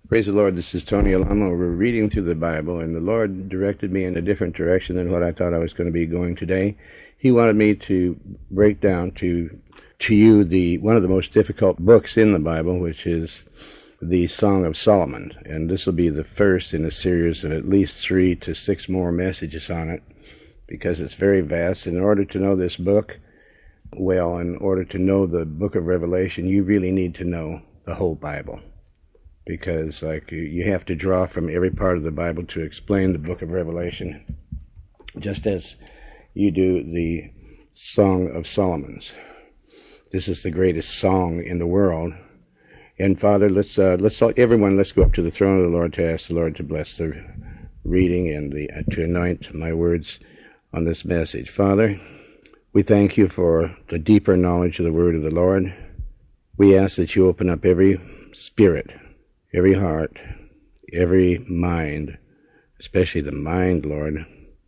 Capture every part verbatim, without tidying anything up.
Praise the Lord, this is Tony Alamo. We're reading through the Bible, and the Lord directed me in a different direction than what I thought I was going to be going today. He wanted me to break down to to you the one of the most difficult books in the Bible, which is the Song of Solomon. And this will be the first in a series of at least three to six more messages on it, because it's very vast. In order to know this book well, in order to know the book of Revelation, you really need to know the whole Bible. Because like you have to draw from every part of the Bible to explain the book of Revelation, just as you do the Song of Solomon's. This is the greatest song in the world. And Father, let's uh, let's all, everyone let's go up to the throne of the Lord to ask the Lord to bless the reading and the, uh, to anoint my words on this message. Father, we thank you for the deeper knowledge of the word of the Lord. We ask that you open up every spirit, every heart, every mind, especially the mind, Lord,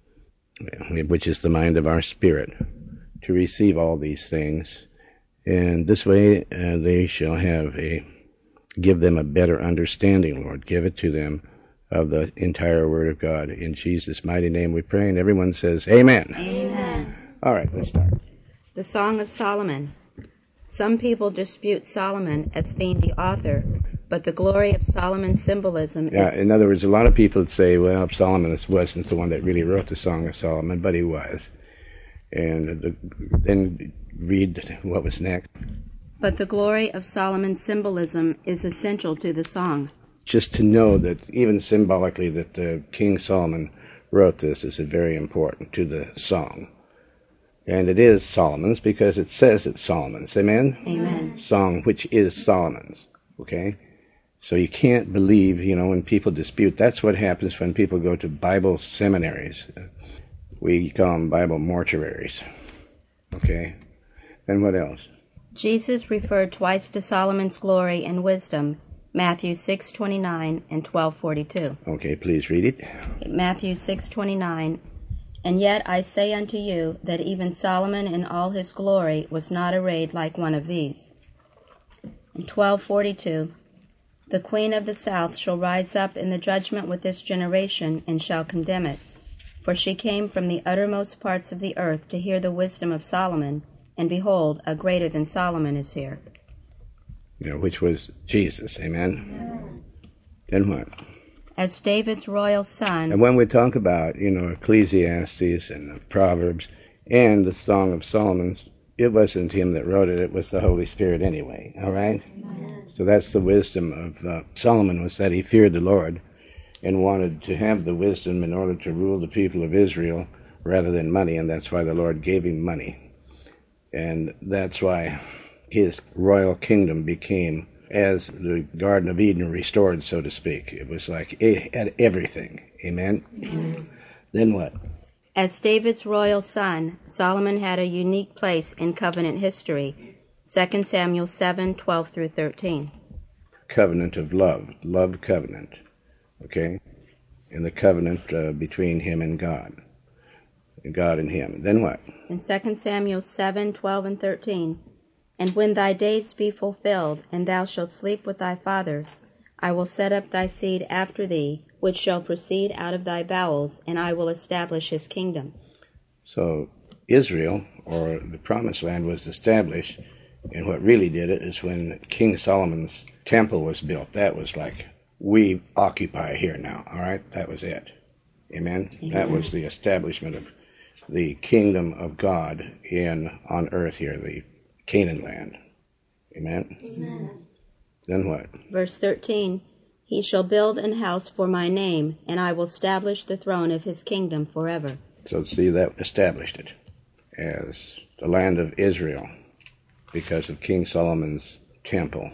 which is the mind of our spirit, to receive all these things. And this way uh, they shall have a, give them a better understanding, Lord. Give it to them of the entire Word of God. In Jesus' mighty name we pray, and everyone says, Amen. Amen. All right, let's start. The Song of Solomon. Some people dispute Solomon as being the author, but the glory of Solomon's symbolism is... Yeah, in other words, a lot of people say, well, Solomon wasn't the one that really wrote the Song of Solomon, but he was. And the, then read what was next. But the glory of Solomon's symbolism is essential to the song. Just to know that even symbolically that uh, King Solomon wrote this is very important to the song. And it is Solomon's because it says it's Solomon's. Amen? Amen. Song which is Solomon's. Okay? So you can't believe, you know, when people dispute. That's what happens when people go to Bible seminaries. We call them Bible mortuaries. Okay? And what else? Jesus referred twice to Solomon's glory and wisdom, Matthew six twenty-nine and twelve forty-two. Okay, please read it. Matthew six twenty-nine, and yet I say unto you that even Solomon in all his glory was not arrayed like one of these. And twelve forty-two, the queen of the south shall rise up in the judgment with this generation and shall condemn it. For she came from the uttermost parts of the earth to hear the wisdom of Solomon, and behold, a greater than Solomon is here. You know, which was Jesus, amen? Yeah. Then what? As David's royal son... And when we talk about, you know, Ecclesiastes and the Proverbs and the Song of Solomon, it wasn't him that wrote it, it was the Holy Spirit anyway, all right? Amen. So that's the wisdom of uh, Solomon, was that he feared the Lord and wanted to have the wisdom in order to rule the people of Israel rather than money, and that's why the Lord gave him money. And that's why his royal kingdom became as the Garden of Eden restored, so to speak. It was like it had everything. Amen? Amen. Then what? As David's royal son, Solomon had a unique place in covenant history. Second Samuel seven twelve through thirteen. Covenant of love. Love covenant. Okay? And the covenant uh, between him and God. God and him. Then what? In Second Samuel seven twelve and thirteen. And when thy days be fulfilled, and thou shalt sleep with thy fathers, I will set up thy seed after thee, which shall proceed out of thy bowels, and I will establish his kingdom. So Israel, or the Promised Land, was established, and what really did it is when King Solomon's temple was built. That was like, we occupy here now, all right? That was it. Amen? Amen. That was the establishment of the kingdom of God in on earth here, the Canaan land. Amen? Amen. Then what? Verse thirteen, he shall build an house for my name, and I will establish the throne of his kingdom forever. So see, that established it as the land of Israel because of King Solomon's temple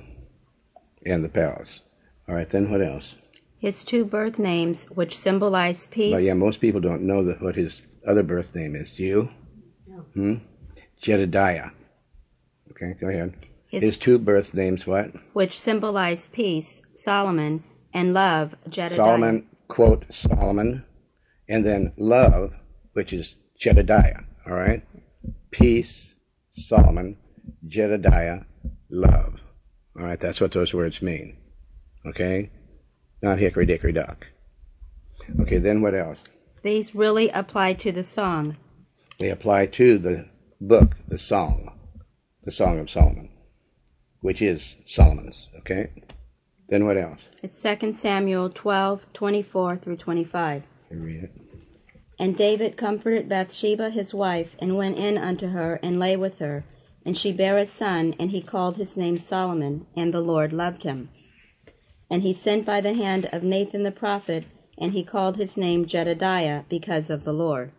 and the palace. All right, then what else? His two birth names, which symbolize peace. Well, yeah, most people don't know that what his other birth name is. Do you? No. Hmm? Jedediah. Okay, go ahead. His, his two birth names, what? Which symbolize peace, Solomon, and love, Jedediah. Solomon, quote, Solomon, and then love, which is Jedediah, all right? Peace, Solomon, Jedediah, love. All right, that's what those words mean, okay? not hickory dickory dock. Okay, then what else? These really apply to the song. They apply to the book, the song, the Song of Solomon, which is Solomon's, okay? Then what else? It's Second Samuel twelve, twenty-four through twenty-five. You read it. And David comforted Bathsheba his wife, and went in unto her, and lay with her. And she bare a son, and he called his name Solomon, and the Lord loved him. And he sent by the hand of Nathan the prophet, and he called his name Jedediah, because of the Lord.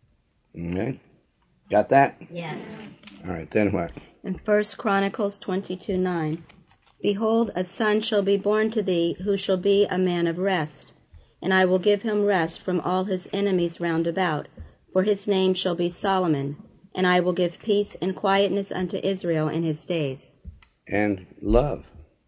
Okay. Got that? Yes. All right, then what? In First Chronicles twenty-two, nine. Behold, a son shall be born to thee, who shall be a man of rest. And I will give him rest from all his enemies round about, for his name shall be Solomon. And I will give peace and quietness unto Israel in his days. And love.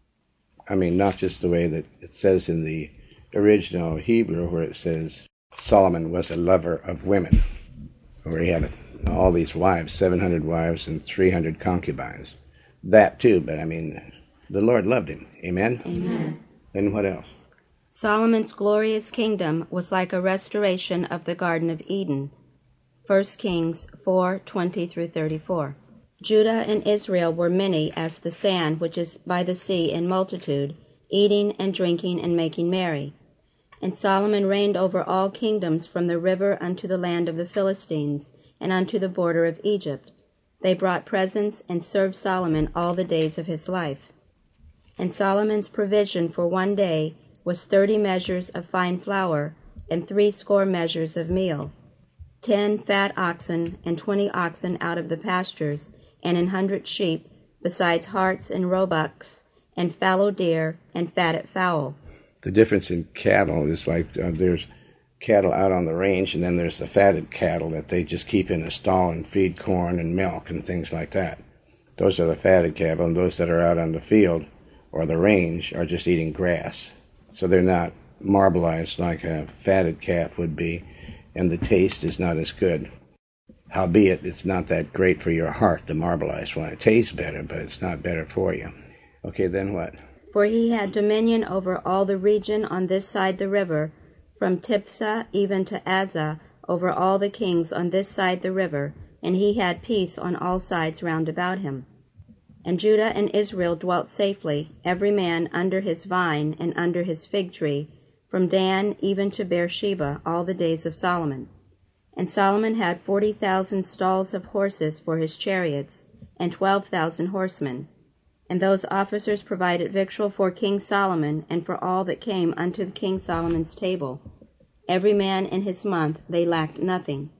I mean, not just the way that it says in the original Hebrew, where it says Solomon was a lover of women, where he had all these wives, seven hundred wives and three hundred concubines. That too, but I mean, the Lord loved him. Amen? Amen. And what else? Solomon's glorious kingdom was like a restoration of the Garden of Eden. First Kings four, twenty through thirty-four. Judah and Israel were many as the sand which is by the sea in multitude, eating and drinking and making merry. And Solomon reigned over all kingdoms from the river unto the land of the Philistines, and unto the border of Egypt. They brought presents and served Solomon all the days of his life. And Solomon's provision for one day was thirty measures of fine flour, and threescore measures of meal, ten fat oxen, and twenty oxen out of the pastures, and an hundred sheep, besides harts and roebucks, and fallow deer, and fatted fowl. The difference in cattle is like uh, there's cattle out on the range, and then there's the fatted cattle that they just keep in a stall and feed corn and milk and things like that. Those are the fatted cattle, and those that are out on the field or the range are just eating grass. So they're not marbleized like a fatted calf would be, and the taste is not as good. Howbeit, it's not that great for your heart, the marbleized one. It tastes better, but it's not better for you. Okay, then what? For he had dominion over all the region on this side the river, from Tipsah even to Azza, over all the kings on this side the river, and he had peace on all sides round about him. And Judah and Israel dwelt safely, every man under his vine and under his fig tree, from Dan even to Beersheba, all the days of Solomon. And Solomon had forty thousand stalls of horses for his chariots, and twelve thousand horsemen. And those officers provided victual for King Solomon, and for all that came unto King Solomon's table. Every man in his month they lacked nothing.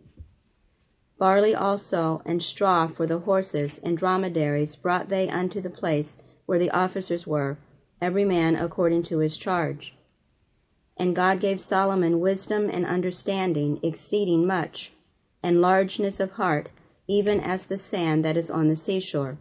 Barley also and straw for the horses and dromedaries brought they unto the place where the officers were, every man according to his charge. And God gave Solomon wisdom and understanding exceeding much, and largeness of heart, even as the sand that is on the seashore.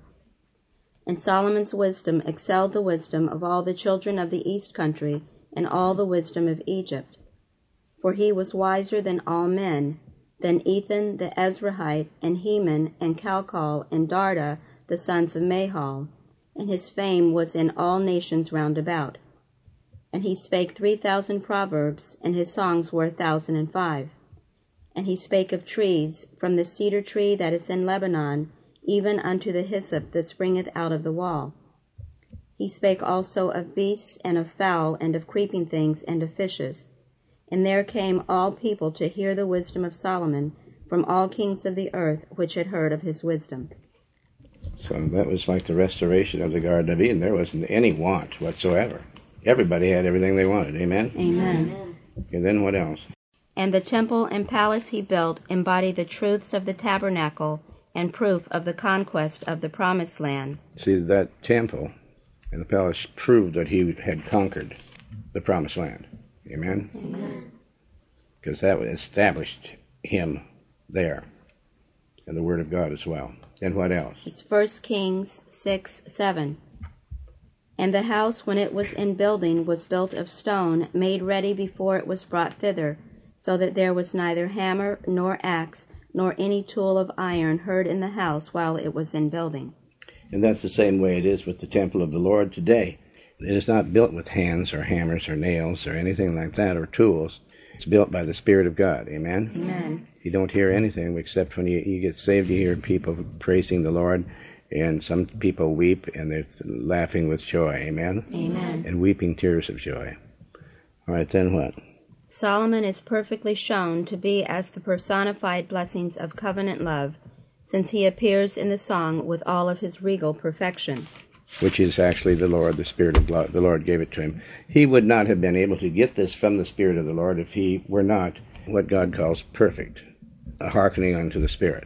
And Solomon's wisdom excelled the wisdom of all the children of the east country, and all the wisdom of Egypt. For he was wiser than all men, than Ethan the Ezrahite, and Heman, and Calcol, and Darda, the sons of Mahal, and his fame was in all nations round about. And he spake three thousand proverbs, and his songs were a thousand and five. And he spake of trees, from the cedar tree that is in Lebanon, even unto the hyssop that springeth out of the wall. He spake also of beasts, and of fowl, and of creeping things, and of fishes. And there came all people to hear the wisdom of Solomon, from all kings of the earth which had heard of his wisdom. So that was like the restoration of the Garden of Eden. There wasn't any want whatsoever. Everybody had everything they wanted. Amen? Amen. And then what else? And the temple and palace he built embody the truths of the tabernacle and proof of the conquest of the promised land. See, that temple and the palace proved that he had conquered the promised land. Amen? Amen. Because that established him there, and the Word of God as well. And what else? It's First Kings six, seven. And the house, when it was in building, was built of stone, made ready before it was brought thither, so that there was neither hammer nor axe, nor any tool of iron heard in the house while it was in building. And that's the same way it is with the temple of the Lord today. It is not built with hands or hammers or nails or anything like that or tools. It's built by the Spirit of God. Amen? Amen. You don't hear anything except when you, you get saved, you hear people praising the Lord, and some people weep and they're laughing with joy. Amen? Amen. And weeping tears of joy. All right, then what? Solomon is perfectly shown to be as the personified blessings of covenant love, since he appears in the song with all of his regal perfection. Which is actually the Lord, the Spirit of God. The Lord gave it to him. He would not have been able to get this from the Spirit of the Lord if he were not what God calls perfect, a hearkening unto the Spirit.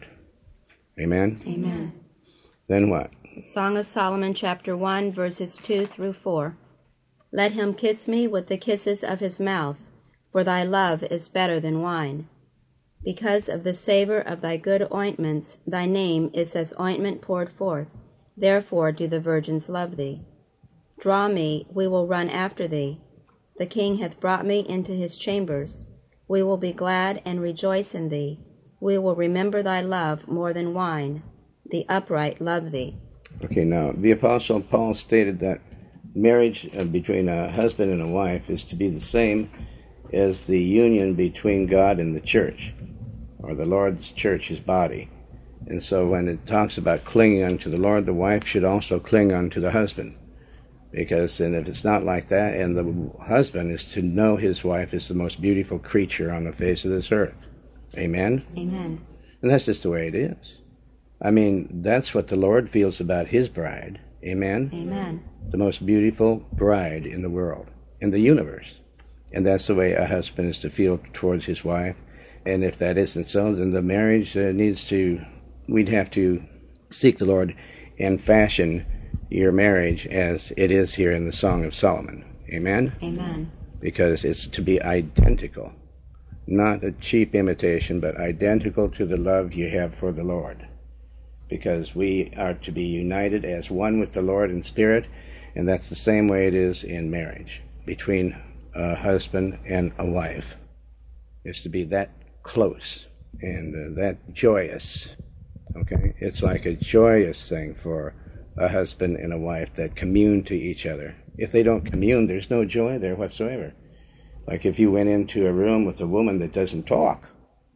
Amen? Amen. Then what? Song of Solomon, chapter one, verses two through four. Let him kiss me with the kisses of his mouth, for thy love is better than wine. Because of the savor of thy good ointments, thy name is as ointment poured forth. Therefore do the virgins love thee. Draw me, we will run after thee. The king hath brought me into his chambers. We will be glad and rejoice in thee. We will remember thy love more than wine. The upright love thee. Okay, now, the Apostle Paul stated that marriage between a husband and a wife is to be the same as the union between God and the church, or the Lord's church, his body. And so when it talks about clinging unto the Lord, the wife should also cling unto the husband. Because and if it's not like that, and the husband is to know his wife is the most beautiful creature on the face of this earth. Amen? Amen. And that's just the way it is. I mean, that's what the Lord feels about his bride. Amen? Amen. The most beautiful bride in the world, in the universe. And that's the way a husband is to feel towards his wife. And if that isn't so, then the marriage uh, needs to... We'd have to seek the Lord and fashion your marriage as it is here in the Song of Solomon. Amen? Amen. Because it's to be identical. Not a cheap imitation, but identical to the love you have for the Lord. Because we are to be united as one with the Lord in spirit, and that's the same way it is in marriage, between a husband and a wife. It's to be that close and uh, that joyous. Okay, it's like a joyous thing for a husband and a wife that commune to each other. If they don't commune, there's no joy there whatsoever. Like if you went into a room with a woman that doesn't talk,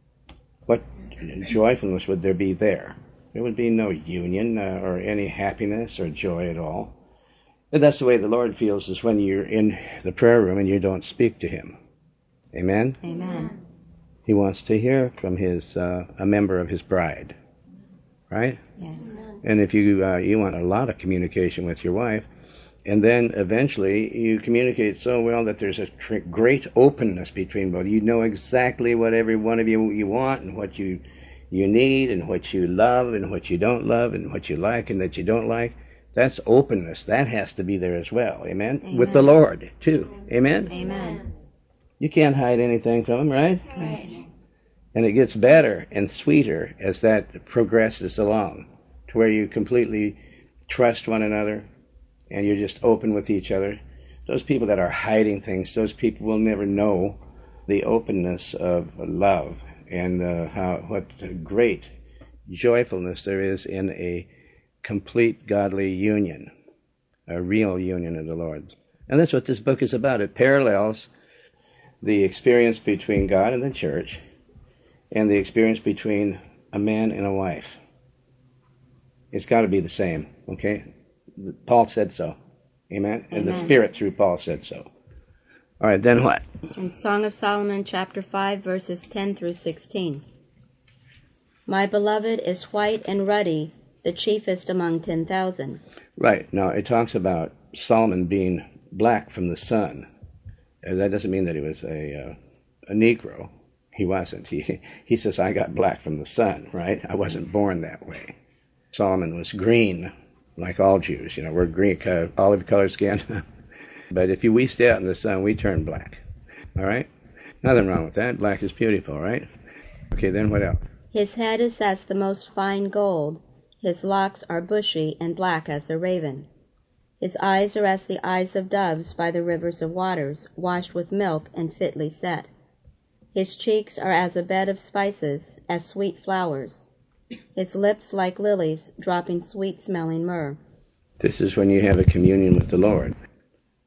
what joyfulness would there be there? There would be no union uh, or any happiness or joy at all. And that's the way the Lord feels is when you're in the prayer room and you don't speak to him. Amen? Amen. He wants to hear from his uh, a member of his bride. Right? Yes. And if you uh, you want a lot of communication with your wife, and then eventually you communicate so well that there's a tr- great openness between both. You know exactly what every one of you you want and what you you need and what you love and what you don't love and what you like and that you don't like. That's openness. That has to be there as well. Amen? Amen. With the Lord, too. Amen? Amen. You can't hide anything from him, right? Right. And it gets better and sweeter as that progresses along, to where you completely trust one another and you're just open with each other. Those people that are hiding things, those people will never know the openness of love and uh, how what great joyfulness there is in a complete godly union, a real union of the Lord. And that's what this book is about. It parallels the experience between God and the church and the experience between a man and a wife. It's got to be the same, okay? Paul said so. Amen? And Amen. the Spirit through Paul said so. All right, then what? In Song of Solomon, chapter five, verses ten through sixteen. My beloved is white and ruddy, the chiefest among ten thousand. Right. Now, it talks about Solomon being black from the sun. And that doesn't mean that he was a, uh, a Negro. He wasn't. He, he says, I got black from the sun, right? I wasn't born that way. Solomon was green, like all Jews. You know, we're green, uh, olive colored skin. But if you, we stay out in the sun, we turn black. All right? Nothing wrong with that. Black is beautiful, right? Okay, then what else? His head is as the most fine gold. His locks are bushy and black as a raven. His eyes are as the eyes of doves by the rivers of waters, washed with milk and fitly set. His cheeks are as a bed of spices, as sweet flowers. His lips like lilies, dropping sweet-smelling myrrh. This is when you have a communion with the Lord.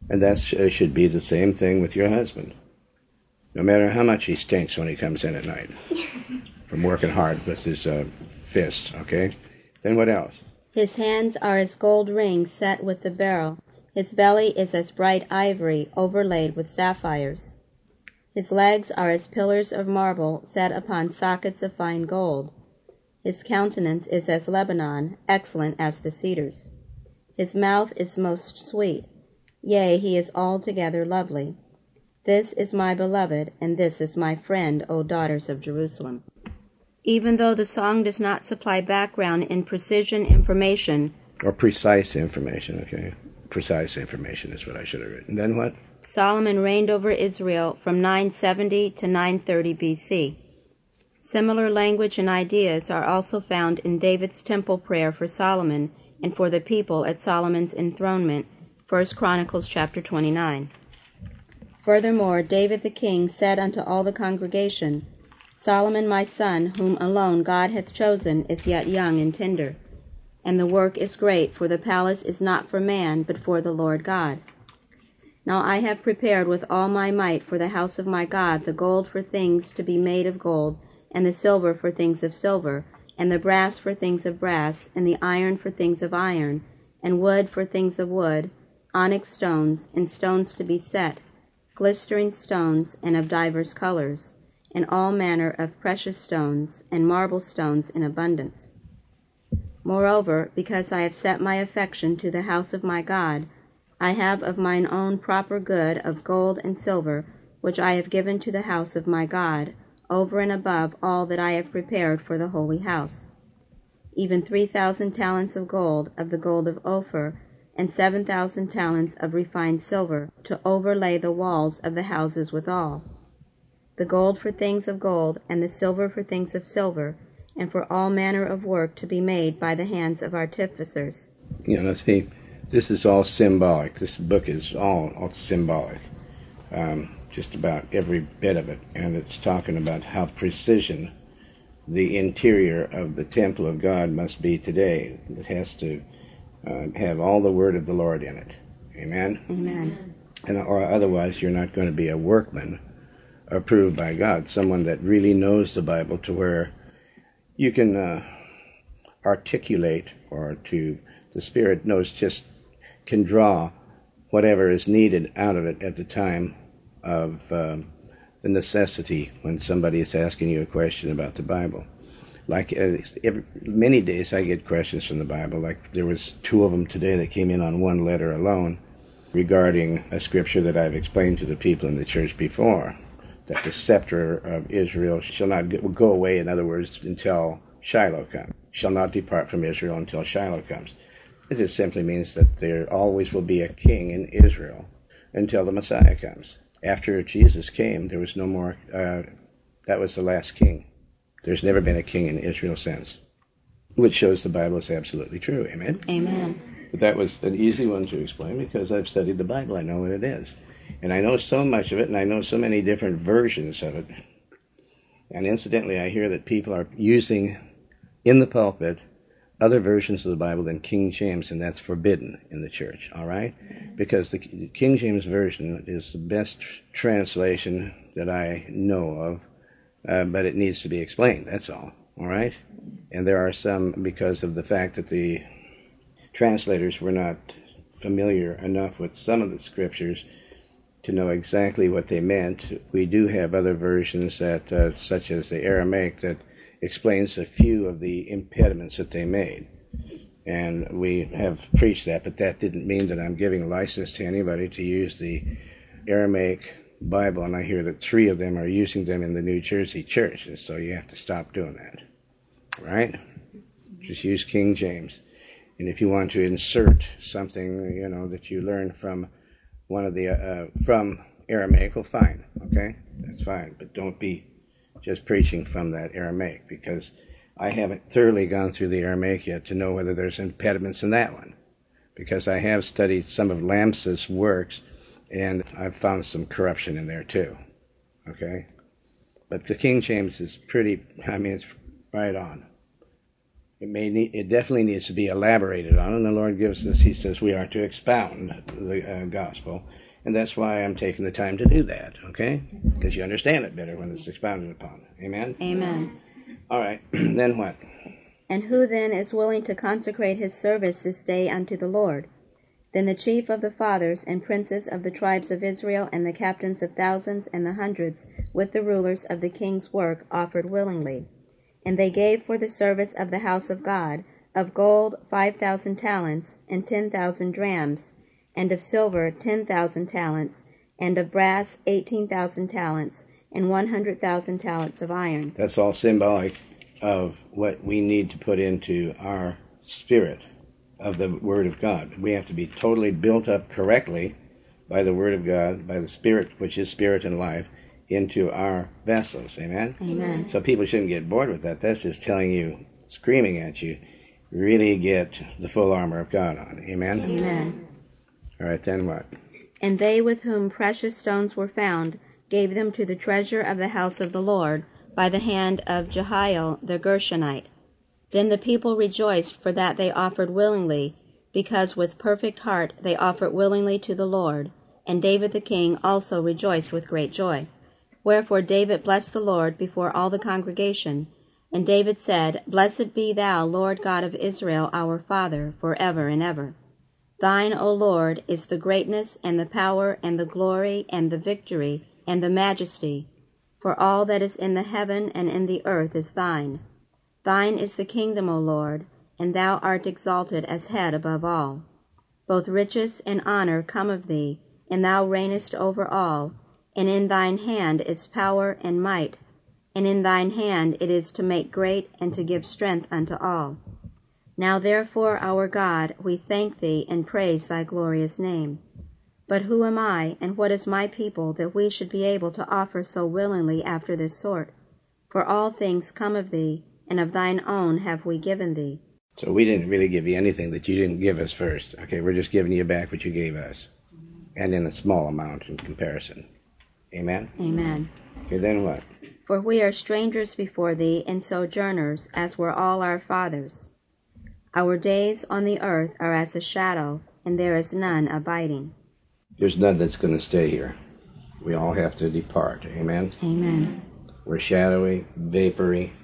And that uh, should be the same thing with your husband. No matter how much he stinks when he comes in at night from working hard with his uh, fists, okay? Then what else? His hands are as gold rings set with the beryl. His belly is as bright ivory overlaid with sapphires. His legs are as pillars of marble set upon sockets of fine gold. His countenance is as Lebanon, excellent as the cedars. His mouth is most sweet. Yea, he is altogether lovely. This is my beloved, and this is my friend, O daughters of Jerusalem. Even though the song does not supply background in precision information, or precise information, okay? Precise information is what I should have written. Then what? Solomon reigned over Israel from nine seventy to nine thirty B C. Similar language and ideas are also found in David's temple prayer for Solomon and for the people at Solomon's enthronement, First Chronicles chapter twenty-nine. Furthermore, David the king said unto all the congregation, Solomon my son, whom alone God hath chosen, is yet young and tender. And the work is great, for the palace is not for man, but for the Lord God. Now I have prepared with all my might for the house of my God the gold for things to be made of gold, and the silver for things of silver, and the brass for things of brass, and the iron for things of iron, and wood for things of wood, onyx stones, and stones to be set, glistering stones, and of divers colors, and all manner of precious stones, and marble stones in abundance. Moreover, because I have set my affection to the house of my God, I have of mine own proper good of gold and silver, which I have given to the house of my God, over and above all that I have prepared for the holy house. Even three thousand talents of gold, of the gold of Ophir, and seven thousand talents of refined silver, to overlay the walls of the houses withal. The gold for things of gold, and the silver for things of silver, and for all manner of work to be made by the hands of artificers. You know, see, this is all symbolic. This book is all, all symbolic, um, just about every bit of it. And it's talking about how precision the interior of the temple of God must be today. It has to uh, have all the word of the Lord in it. Amen? Amen. And, or otherwise you're not going to be a workman approved by God, someone that really knows the Bible to where you can uh, articulate, or to the Spirit knows, just can draw whatever is needed out of it at the time of um, the necessity when somebody is asking you a question about the Bible. Like uh, every, many days I get questions from the Bible. Like there was two of them today that came in on one letter alone regarding a scripture that I've explained to the people in the church before, that the scepter of Israel shall not go away, in other words, until Shiloh comes. Shall not depart from Israel until Shiloh comes. It just simply means that there always will be a king in Israel until the Messiah comes. After Jesus came, there was no more, uh, that was the last king. There's never been a king in Israel since, which shows the Bible is absolutely true. Amen? Amen. But that was an easy one to explain because I've studied the Bible. I know what it is. And I know so much of it, and I know so many different versions of it. And incidentally, I hear that people are using in the pulpit other versions of the Bible than King James, and that's forbidden in the church, all right? Because the King James Version is the best translation that I know of, uh, but it needs to be explained, that's all, all right? And there are some, because of the fact that the translators were not familiar enough with some of the scriptures to know exactly what they meant. We do have other versions that, uh, such as the Aramaic, that explains a few of the impediments that they made. And we have preached that, but that didn't mean that I'm giving license to anybody to use the Aramaic Bible, and I hear that three of them are using them in the New Jersey church, and so you have to stop doing that. Right? Just use King James. And if you want to insert something, you know, that you learn from one of the, uh, from Aramaic, well, fine, okay? That's fine, but don't be just preaching from that Aramaic, because I haven't thoroughly gone through the Aramaic yet to know whether there's impediments in that one, because I have studied some of Lamsa's works, and I've found some corruption in there too, okay? But the King James is pretty, I mean, it's right on. It may need, it definitely needs to be elaborated on, and the Lord gives us, he says we are to expound the uh, gospel, and that's why I'm taking the time to do that, okay? Because you understand it better when it's expounded upon. Amen? Amen. All right, then what? And who then is willing to consecrate his service this day unto the Lord? Then the chief of the fathers and princes of the tribes of Israel and the captains of thousands and the hundreds with the rulers of the king's work offered willingly. And they gave for the service of the house of God of gold five thousand talents and ten thousand drams, and of silver ten thousand talents, and of brass eighteen thousand talents, and one hundred thousand talents of iron. That's all symbolic of what we need to put into our spirit of the Word of God. We have to be totally built up correctly by the Word of God, by the Spirit, which is spirit and life, into our vessels. Amen? Amen. So people shouldn't get bored with that. That's just telling you, screaming at you, really get the full armor of God on. Amen? Amen. All right, then what? And they with whom precious stones were found gave them to the treasure of the house of the Lord by the hand of Jehiel the Gershonite. Then the people rejoiced for that they offered willingly, because with perfect heart they offered willingly to the Lord. And David the king also rejoiced with great joy. Wherefore David blessed the Lord before all the congregation. And David said, Blessed be thou, Lord God of Israel, our Father, for ever and ever. Thine, O Lord, is the greatness and the power and the glory and the victory and the majesty. For all that is in the heaven and in the earth is thine. Thine is the kingdom, O Lord, and thou art exalted as head above all. Both riches and honor come of thee, and thou reignest over all, and in thine hand is power and might, and in thine hand it is to make great and to give strength unto all. Now therefore, our God, we thank thee and praise thy glorious name. But who am I, and what is my people, that we should be able to offer so willingly after this sort? For all things come of thee, and of thine own have we given thee. So we didn't really give you anything that you didn't give us first. Okay, we're just giving you back what you gave us, and in a small amount in comparison. Amen? Amen. Okay, then what? For we are strangers before thee, and sojourners, as were all our fathers. Our days on the earth are as a shadow, and there is none abiding. There's none that's going to stay here. We all have to depart. Amen? Amen. We're shadowy, vapory,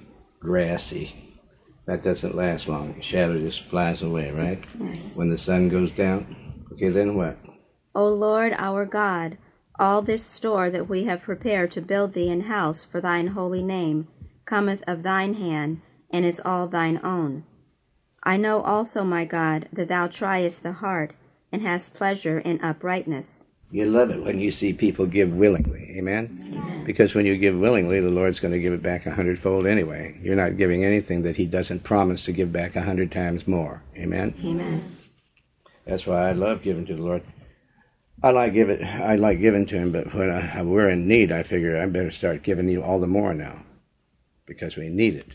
grassy. That doesn't last long. Shadow just flies away, right? Yes. When the sun goes down. Okay, then what? O Lord our God, all this store that we have prepared to build thee an house for thine holy name cometh of thine hand, and is all thine own. I know also, my God, that thou triest the heart, and hast pleasure in uprightness. You love it when you see people give willingly. Amen? Amen. Because when you give willingly, the Lord's going to give it back a hundredfold anyway. You're not giving anything that he doesn't promise to give back a hundred times more. Amen? Amen. That's why I love giving to the Lord. I like give it. I like giving to him, but when I, we're in need, I figure I better start giving you all the more now, because we need it.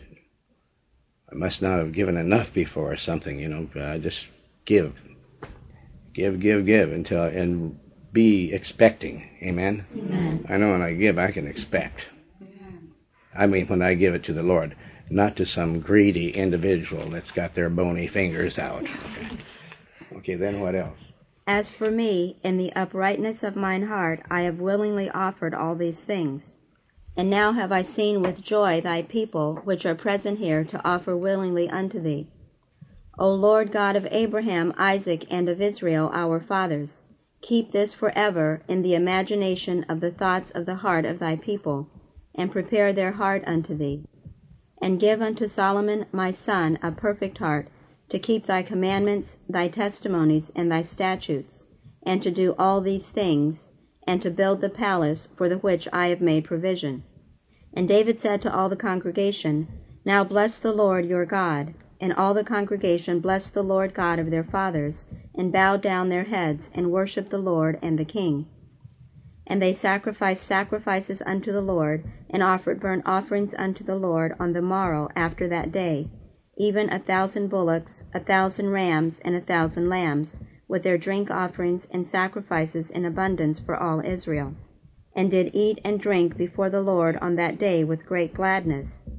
I must not have given enough before or something, you know. But I just give, give, give, give until and be expecting. Amen. Amen. I know when I give, I can expect. Amen. I mean, when I give it to the Lord, not to some greedy individual that's got their bony fingers out. Okay. Okay. Then what else? As for me, in the uprightness of mine heart, I have willingly offered all these things. And now have I seen with joy thy people, which are present here, to offer willingly unto thee. O Lord God of Abraham, Isaac, and of Israel, our fathers, keep this forever in the imagination of the thoughts of the heart of thy people, and prepare their heart unto thee. And give unto Solomon my son a perfect heart, to keep thy commandments, thy testimonies, and thy statutes, and to do all these things, and to build the palace for the which I have made provision. And David said to all the congregation, Now bless the Lord your God. And all the congregation blessed the Lord God of their fathers, and bowed down their heads, and worshipped the Lord and the king. And they sacrificed sacrifices unto the Lord, and offered burnt offerings unto the Lord on the morrow after that day, even a thousand bullocks, a thousand rams, and a thousand lambs, with their drink offerings and sacrifices in abundance for all Israel, and did eat and drink before the Lord on that day with great gladness.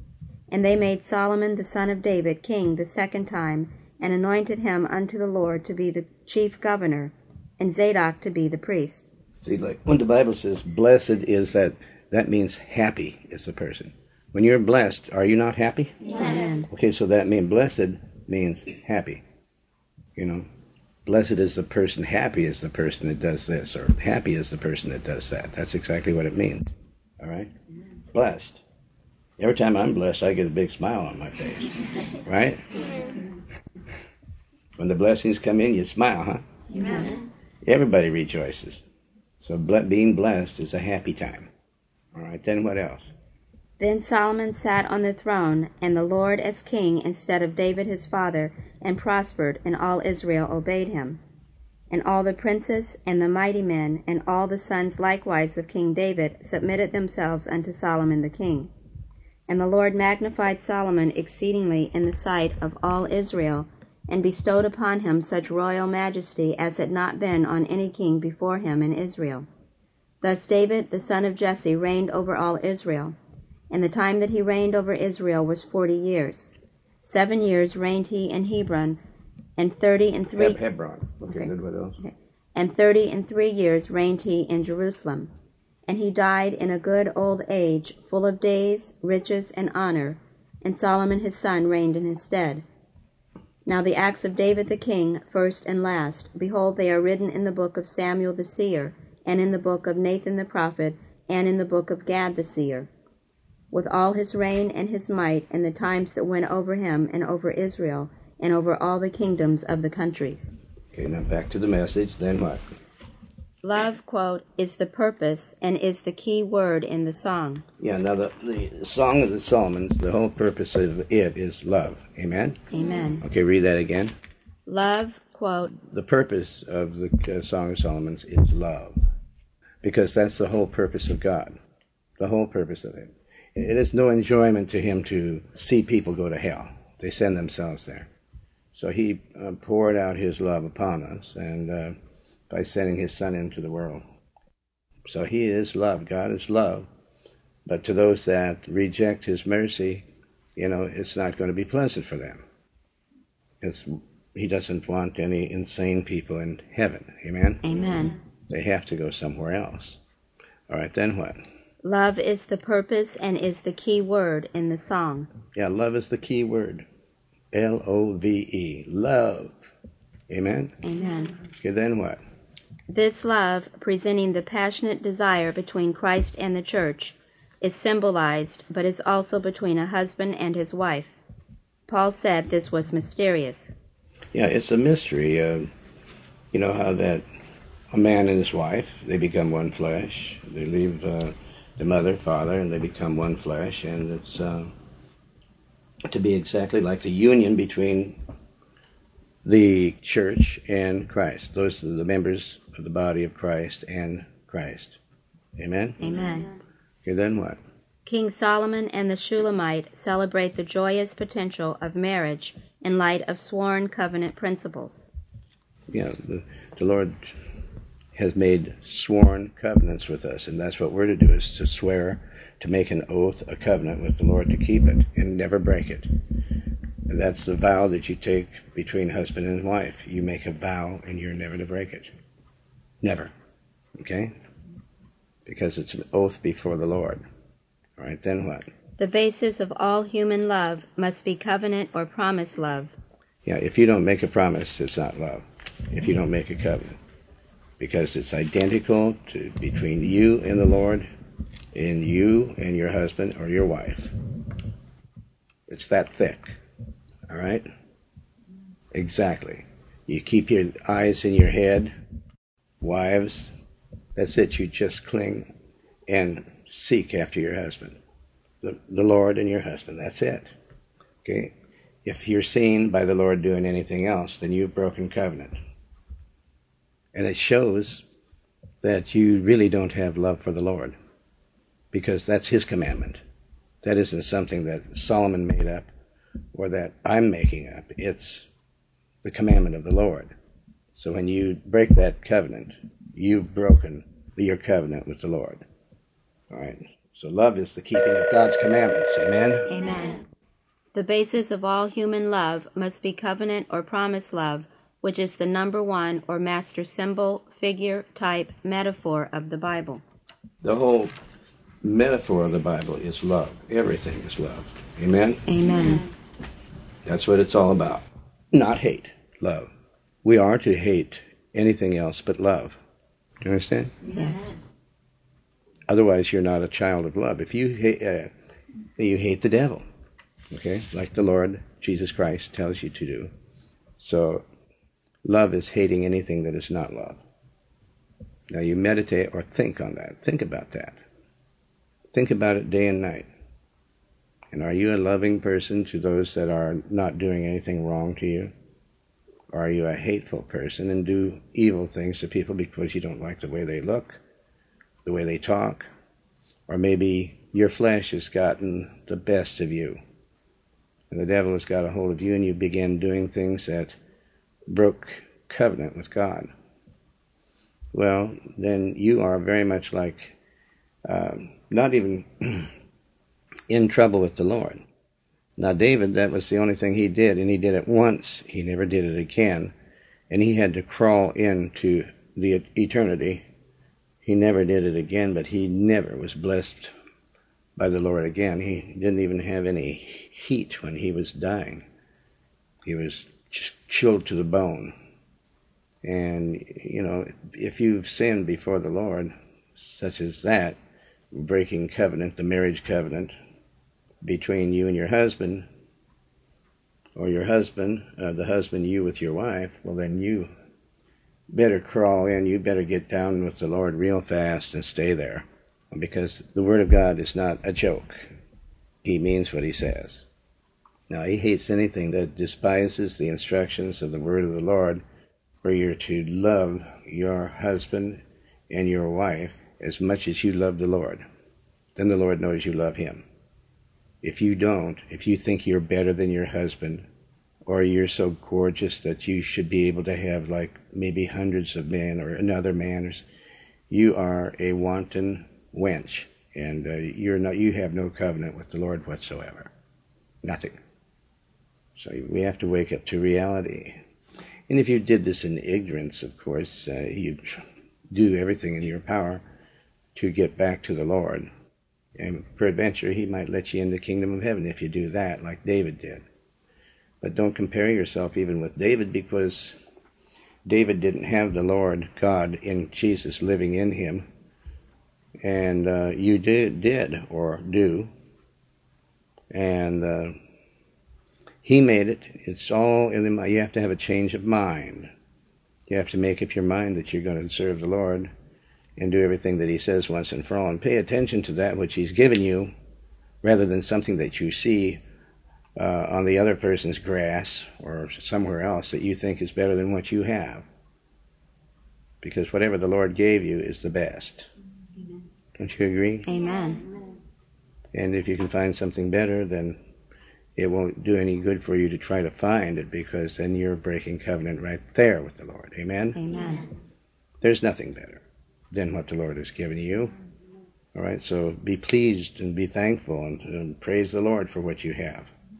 And they made Solomon the son of David king the second time, and anointed him unto the Lord to be the chief governor, and Zadok to be the priest. See, like when the Bible says blessed is that, that means happy is the person. When you're blessed, are you not happy? Yes. Okay, so that means blessed means happy. You know, blessed is the person, happy is the person that does this, or happy is the person that does that. That's exactly what it means. All right? Blessed. Every time I'm blessed, I get a big smile on my face. Right? When the blessings come in, you smile, huh? Amen. Everybody rejoices. So being blessed is a happy time. All right, then what else? Then Solomon sat on the throne, and the Lord as king instead of David his father, and prospered, and all Israel obeyed him. And all the princes and the mighty men, and all the sons likewise of King David, submitted themselves unto Solomon the king. And the Lord magnified Solomon exceedingly in the sight of all Israel, and bestowed upon him such royal majesty as had not been on any king before him in Israel. Thus David the son of Jesse reigned over all Israel. And the time that he reigned over Israel was forty years. Seven years reigned he in Hebron, and thirty and three Heb- Hebron. Okay, Okay. good. What else? Okay. And thirty and three years reigned he in Jerusalem. And he died in a good old age, full of days, riches, and honor. And Solomon his son reigned in his stead. Now the acts of David the king, first and last, behold, they are written in the book of Samuel the seer, and in the book of Nathan the prophet, and in the book of Gad the seer, with all his reign and his might, and the times that went over him and over Israel, and over all the kingdoms of the countries. Okay, now back to the message. Then what? Love, quote, is the purpose and is the key word in the song. Yeah, now the, the Song of the Solomons, the whole purpose of it is love. Amen? Amen. Okay, read that again. Love, quote, The purpose of the uh, Song of Solomon is love. Because that's the whole purpose of God. The whole purpose of it. It is no enjoyment to him to see people go to hell. They send themselves there. So he uh, poured out his love upon us, and uh, by sending his son into the world. So he is love. God is love. But to those that reject his mercy, you know, it's not going to be pleasant for them. It's, he doesn't want any insane people in heaven. Amen? Amen. They have to go somewhere else. All right, then what? Love is the purpose and is the key word in the song. Yeah, love is the key word. L O V E. Love. Amen? Amen. Okay, then what? This love, presenting the passionate desire between Christ and the church, is symbolized, but is also between a husband and his wife. Paul said this was mysterious. Yeah, it's a mystery. Uh, you know how that a man and his wife, they become one flesh. They leave uh, the mother, father, and they become one flesh. And it's uh, to be exactly like the union between the church and Christ. Those are the members of the body of Christ and Christ. Amen? Amen. Okay, then what? King Solomon and the Shulamite celebrate the joyous potential of marriage in light of sworn covenant principles. Yeah, the, the Lord has made sworn covenants with us, and that's what we're to do, is to swear, to make an oath, a covenant with the Lord, to keep it and never break it. And that's the vow that you take between husband and wife. You make a vow and you're never to break it. Never. Okay? Because it's an oath before the Lord. All right, then what? The basis of all human love must be covenant or promise love. Yeah, if you don't make a promise, it's not love. If you don't make a covenant. Because it's identical to between you and the Lord, and you and your husband or your wife. It's that thick. All right? Exactly. You keep your eyes in your head. Wives, that's it. You just cling and seek after your husband. The, the Lord and your husband. That's it. Okay? If you're seen by the Lord doing anything else, then you've broken covenant. And it shows that you really don't have love for the Lord, because that's his commandment. That isn't something that Solomon made up or that I'm making up. It's the commandment of the Lord. So when you break that covenant, you've broken your covenant with the Lord. All right? So love is the keeping of God's commandments. Amen? Amen. The basis of all human love must be covenant or promise love, which is the number one or master symbol, figure, type, metaphor of the Bible. The whole metaphor of the Bible is love. Everything is love. Amen? Amen. That's what it's all about. Not hate, love. We are to hate anything else but love. Do you understand? Yes. Otherwise, you're not a child of love. If you hate, uh, you hate the devil, okay, like the Lord Jesus Christ tells you to do. So, love is hating anything that is not love. Now, you meditate or think on that. Think about that. Think about it day and night. And are you a loving person to those that are not doing anything wrong to you? Or are you a hateful person and do evil things to people because you don't like the way they look, the way they talk? Or maybe your flesh has gotten the best of you, and the devil has got a hold of you, and you begin doing things that broke covenant with God. Well, then you are very much like um, not even in trouble with the Lord. Now, David, that was the only thing he did, and he did it once. He never did it again, and he had to crawl into the eternity. He never did it again, but he never was blessed by the Lord again. He didn't even have any heat when he was dying. He was just chilled to the bone. And, you know, if you've sinned before the Lord, such as that, breaking covenant, the marriage covenant, between you and your husband, or your husband, uh, the husband, you with your wife, well, then you better crawl in, you better get down with the Lord real fast and stay there, because the Word of God is not a joke. He means what he says. Now, he hates anything that despises the instructions of the Word of the Lord, where you're to love your husband and your wife as much as you love the Lord. Then the Lord knows you love him. If you don't, if you think you're better than your husband, or you're so gorgeous that you should be able to have like maybe hundreds of men or another man, you are a wanton wench, and uh, you're not. You have no covenant with the Lord whatsoever. Nothing. So we have to wake up to reality. And if you did this in ignorance, of course, uh, you'd do everything in your power to get back to the Lord. And peradventure, he might let you in the kingdom of heaven if you do that, like David did. But don't compare yourself even with David, because David didn't have the Lord God in Jesus living in him. And uh, you did, did, or do. And uh, he made it. It's all in the mind. You have to have a change of mind. You have to make up your mind that you're going to serve the Lord and do everything that he says once and for all, and pay attention to that which he's given you, rather than something that you see uh, on the other person's grass or somewhere else that you think is better than what you have. Because whatever the Lord gave you is the best. Amen. Don't you agree? Amen. And if you can find something better, then it won't do any good for you to try to find it, because then you're breaking covenant right there with the Lord. Amen? Amen. There's nothing better than what the Lord has given you. All right, so be pleased and be thankful and, and praise the Lord for what you have.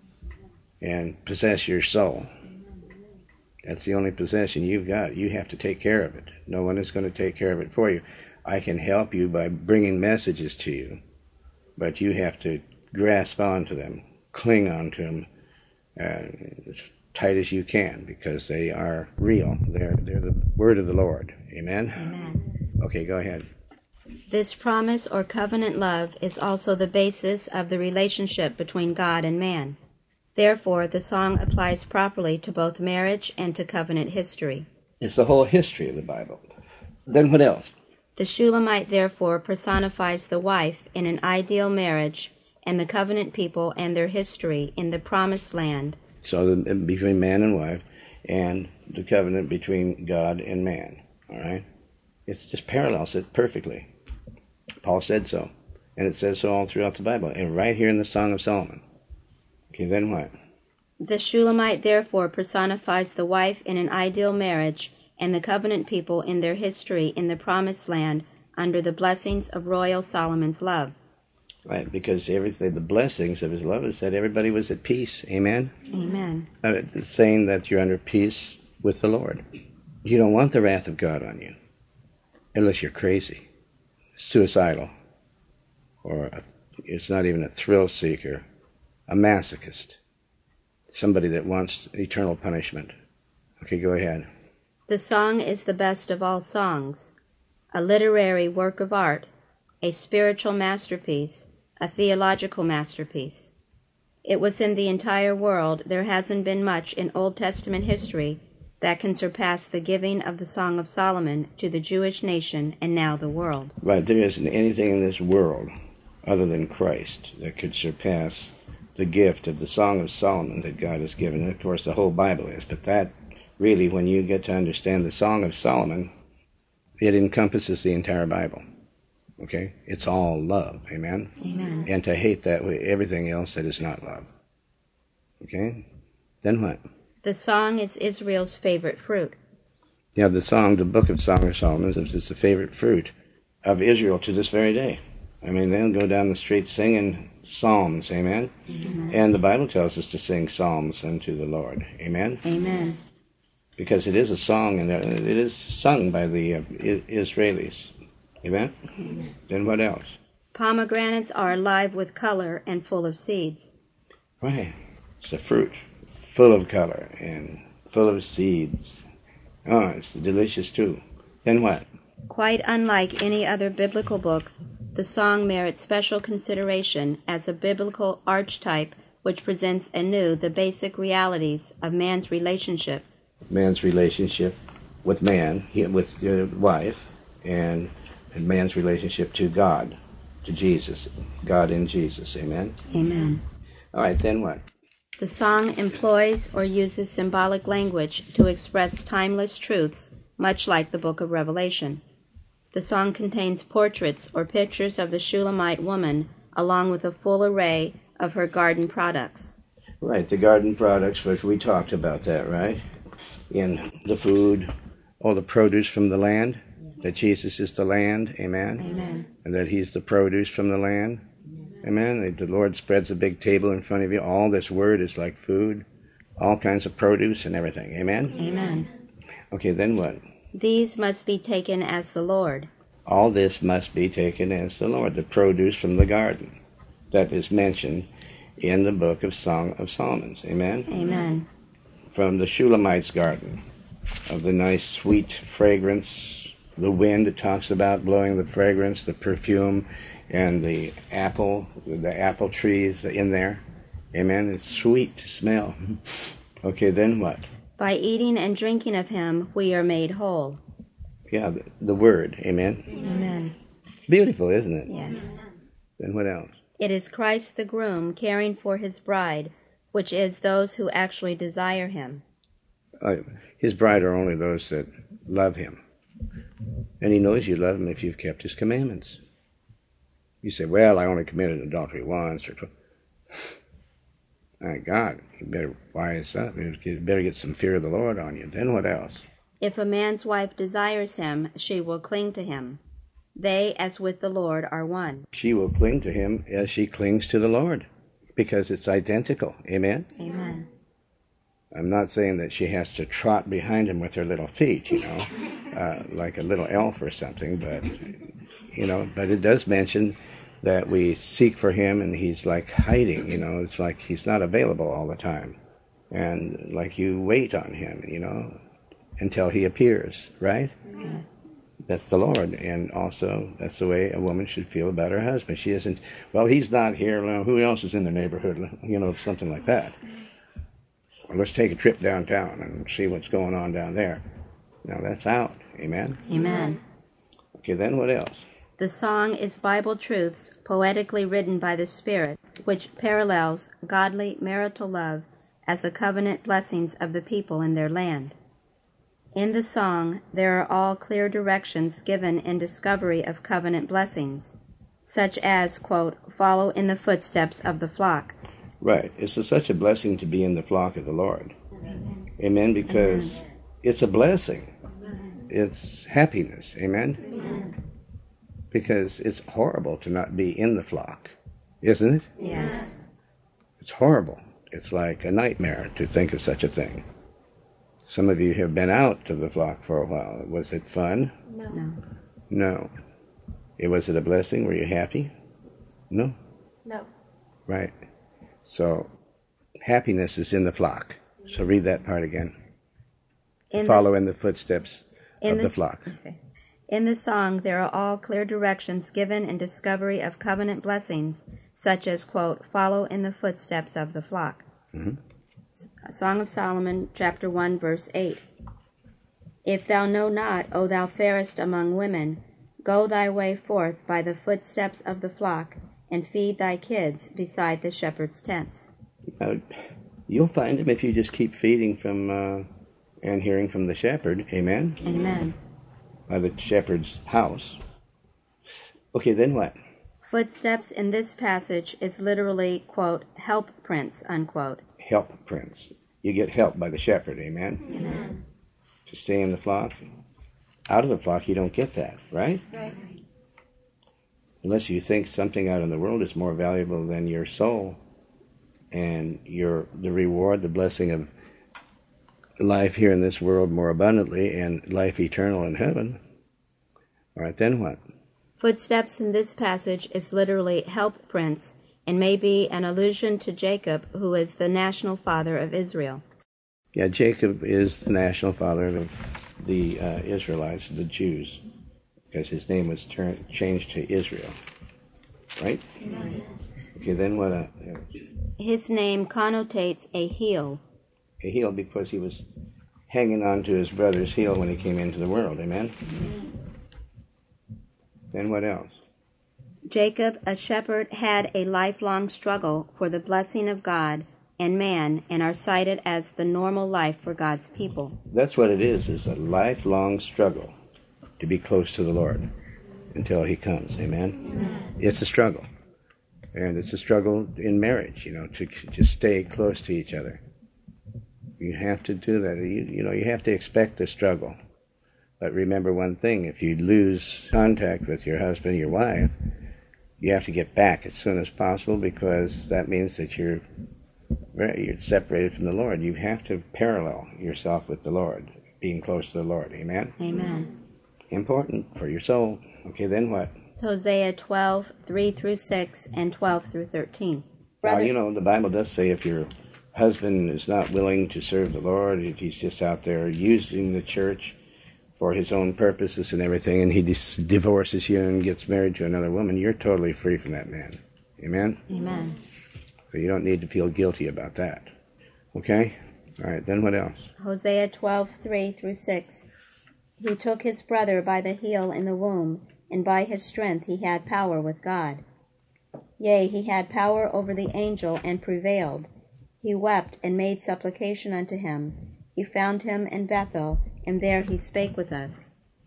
And possess your soul. That's the only possession you've got. You have to take care of it. No one is going to take care of it for you. I can help you by bringing messages to you, but you have to grasp onto them, cling onto them uh, as tight as you can, because they are real. They're, they're the word of the Lord. Amen? Amen. Okay, go ahead. This promise or covenant love is also the basis of the relationship between God and man. Therefore, the song applies properly to both marriage and to covenant history. It's the whole history of the Bible. Then what else? The Shulamite, therefore, personifies the wife in an ideal marriage, and the covenant people and their history in the promised land. So the, between man and wife, and the covenant between God and man. All right? It just parallels it perfectly. Paul said so. And it says so all throughout the Bible. And right here in the Song of Solomon. Okay, then what? The Shulamite therefore personifies the wife in an ideal marriage, and the covenant people in their history in the promised land under the blessings of royal Solomon's love. Right, because everything, the blessings of his love is that everybody was at peace. Amen? Amen. Uh, it's saying that you're under peace with the Lord. You don't want the wrath of God on you, unless you're crazy, suicidal, or a, it's not even a thrill seeker, a masochist, somebody that wants eternal punishment. Okay, go ahead. The song is the best of all songs, a literary work of art, a spiritual masterpiece, a theological masterpiece. It was in the entire world. There hasn't been much in Old Testament history that can surpass the giving of the Song of Solomon to the Jewish nation and now the world. Right, there isn't anything in this world other than Christ that could surpass the gift of the Song of Solomon that God has given. And of course, the whole Bible is, but that really, when you get to understand the Song of Solomon, it encompasses the entire Bible. Okay? It's all love. Amen? Amen. And to hate that way, everything else that is not love. Okay? Then what? The song is Israel's favorite fruit. Yeah, the song, the book of Song of Solomon, is the favorite fruit of Israel to this very day. I mean, they'll go down the street singing psalms. Amen? Amen. And the Bible tells us to sing psalms unto the Lord. Amen? Amen. Because it is a song, and it is sung by the uh, Israelis. Amen? Amen. Then what else? Pomegranates are alive with color and full of seeds. Right. It's a fruit, full of color and full of seeds. Oh, it's delicious too. Then what? Quite unlike any other biblical book, the song merits special consideration as a biblical archetype which presents anew the basic realities of man's relationship. Man's relationship with man, with your wife, and, and man's relationship to God, to Jesus, God in Jesus. Amen? Amen. All right, then what? The song employs or uses symbolic language to express timeless truths, much like the book of Revelation. The song contains portraits or pictures of the Shulamite woman, along with a full array of her garden products. Right, the garden products, which we talked about that, right? In the food, all the produce from the land, that Jesus is the land, amen? Amen. And that he's the produce from the land, amen? The Lord spreads a big table in front of you. All this word is like food, all kinds of produce and everything, amen? Amen. Okay, then what? These must be taken as the Lord. All this must be taken as the Lord, the produce from the garden that is mentioned in the book of Song of Solomon, amen? Amen. From the Shulamite's garden, of the nice sweet fragrance, the wind it talks about blowing the fragrance, the perfume, and the apple, the apple trees in there. Amen. It's sweet to smell. Okay, then what? By eating and drinking of him, we are made whole. Yeah, the, the word. Amen. Amen. Beautiful, isn't it? Yes. Then what else? It is Christ the groom caring for his bride, which is those who actually desire him. Uh, his bride are only those that love him. And he knows you love him if you've kept his commandments. You say, well, I only committed adultery once or twice. My God, you better wise up. You better get some fear of the Lord on you. Then what else? If a man's wife desires him, she will cling to him. They, as with the Lord, are one. She will cling to him as she clings to the Lord, because it's identical. Amen? Amen. I'm not saying that she has to trot behind him with her little feet, you know, uh, like a little elf or something, but, you know, but it does mention that we seek for him and he's like hiding, you know, it's like he's not available all the time. And like you wait on him, you know, until he appears, right? Yes. That's the Lord, and also that's the way a woman should feel about her husband. She isn't, well, he's not here, well, who else is in the neighborhood, you know, something like that. Well, let's take a trip downtown and see what's going on down there. Now that's out, amen? Amen. Okay, then what else? The song is Bible truths poetically written by the Spirit, which parallels godly marital love as the covenant blessings of the people in their land. In the song, there are all clear directions given in discovery of covenant blessings, such as, quote, follow in the footsteps of the flock. Right. It's a, such a blessing to be in the flock of the Lord. Amen. Amen, because Amen. It's a blessing. Amen. It's happiness. Amen? Amen? Because it's horrible to not be in the flock. isn't it? Yes. It's horrible. It's like a nightmare to think of such a thing. Some of you have been out of the flock for a while. Was it fun? No. No. No. It, was it a blessing? Were you happy? No? No. Right. So, happiness is in the flock. So read that part again. In Follow the, in the footsteps in of the, the flock. Okay. In the song, there are all clear directions given in discovery of covenant blessings, such as, quote, follow in the footsteps of the flock. Mm-hmm. Song of Solomon, chapter one, verse eight. If thou know not, O thou fairest among women, go thy way forth by the footsteps of the flock, and feed thy kids beside the shepherd's tents. Uh, you'll find him if you just keep feeding from uh, and hearing from the shepherd. Amen? Amen. By the shepherd's house. Okay, then what? Footsteps in this passage is literally, quote, help prints, unquote. Help prints. You get help by the shepherd. Amen? Amen. To stay in the flock. Out of the flock, you don't get that, right? Right. Unless you think something out in the world is more valuable than your soul and your the reward, the blessing of life here in this world more abundantly and life eternal in heaven. All right, then what? Footsteps in this passage is literally help prints and may be an allusion to Jacob, who is the national father of Israel. Yeah, Jacob is the national father of the uh, Israelites, the Jews, because his name was turned, changed to Israel. Right? Yes. Okay, then what? Uh, his name connotates a heel. A heel because he was hanging on to his brother's heel when he came into the world. Amen? Amen. Then what else? Jacob, a shepherd, had a lifelong struggle for the blessing of God and man, and are cited as the normal life for God's people. That's what it is, is a lifelong struggle to be close to the Lord until he comes. Amen? Amen. It's a struggle. And it's a struggle in marriage, you know, to just stay close to each other. You have to do that. You, you know, you have to expect a struggle. But remember one thing, if you lose contact with your husband, your wife, you have to get back as soon as possible, because that means that you're you're separated from the Lord. You have to parallel yourself with the Lord, being close to the Lord. Amen? Amen. Important for your soul. Okay, then what? It's Hosea twelve, three through six, and twelve through thirteen. Now, you know, the Bible does say if your husband is not willing to serve the Lord, if he's just out there using the church for his own purposes and everything, and he dis- divorces you and gets married to another woman, you're totally free from that man. Amen? Amen. So you don't need to feel guilty about that. Okay? All right, then what else? Hosea twelve, three through six. He took his brother by the heel in the womb, and by his strength he had power with God. Yea, he had power over the angel, and prevailed. He wept and made supplication unto him. He found him in Bethel, and there he spake with us.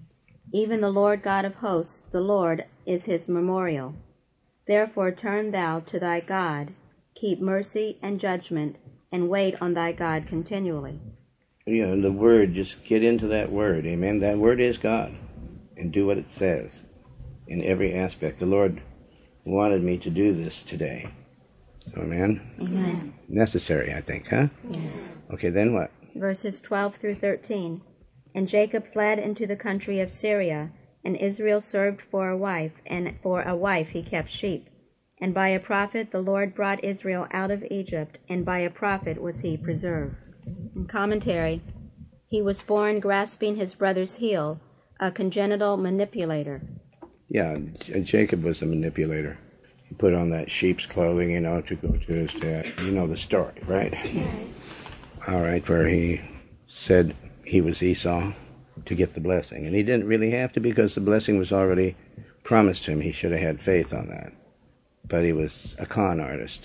Even the Lord God of hosts, the Lord, is his memorial. Therefore turn thou to thy God, keep mercy and judgment, and wait on thy God continually. You know, the word, just get into that word. Amen? That word is God. And do what it says in every aspect. The Lord wanted me to do this today. Amen? Amen. Necessary, I think, huh? Yes. Okay, then what? Verses twelve through thirteen. And Jacob fled into the country of Syria, and Israel served for a wife, and for a wife he kept sheep. And by a prophet the Lord brought Israel out of Egypt, and by a prophet was he preserved. In commentary, he was born grasping his brother's heel, a congenital manipulator. Yeah, J- Jacob was a manipulator. He put on that sheep's clothing, you know, to go to his dad. You know the story, right? Yes. All right, where he said he was Esau to get the blessing. And he didn't really have to, because the blessing was already promised to him. He should have had faith on that. But he was a con artist.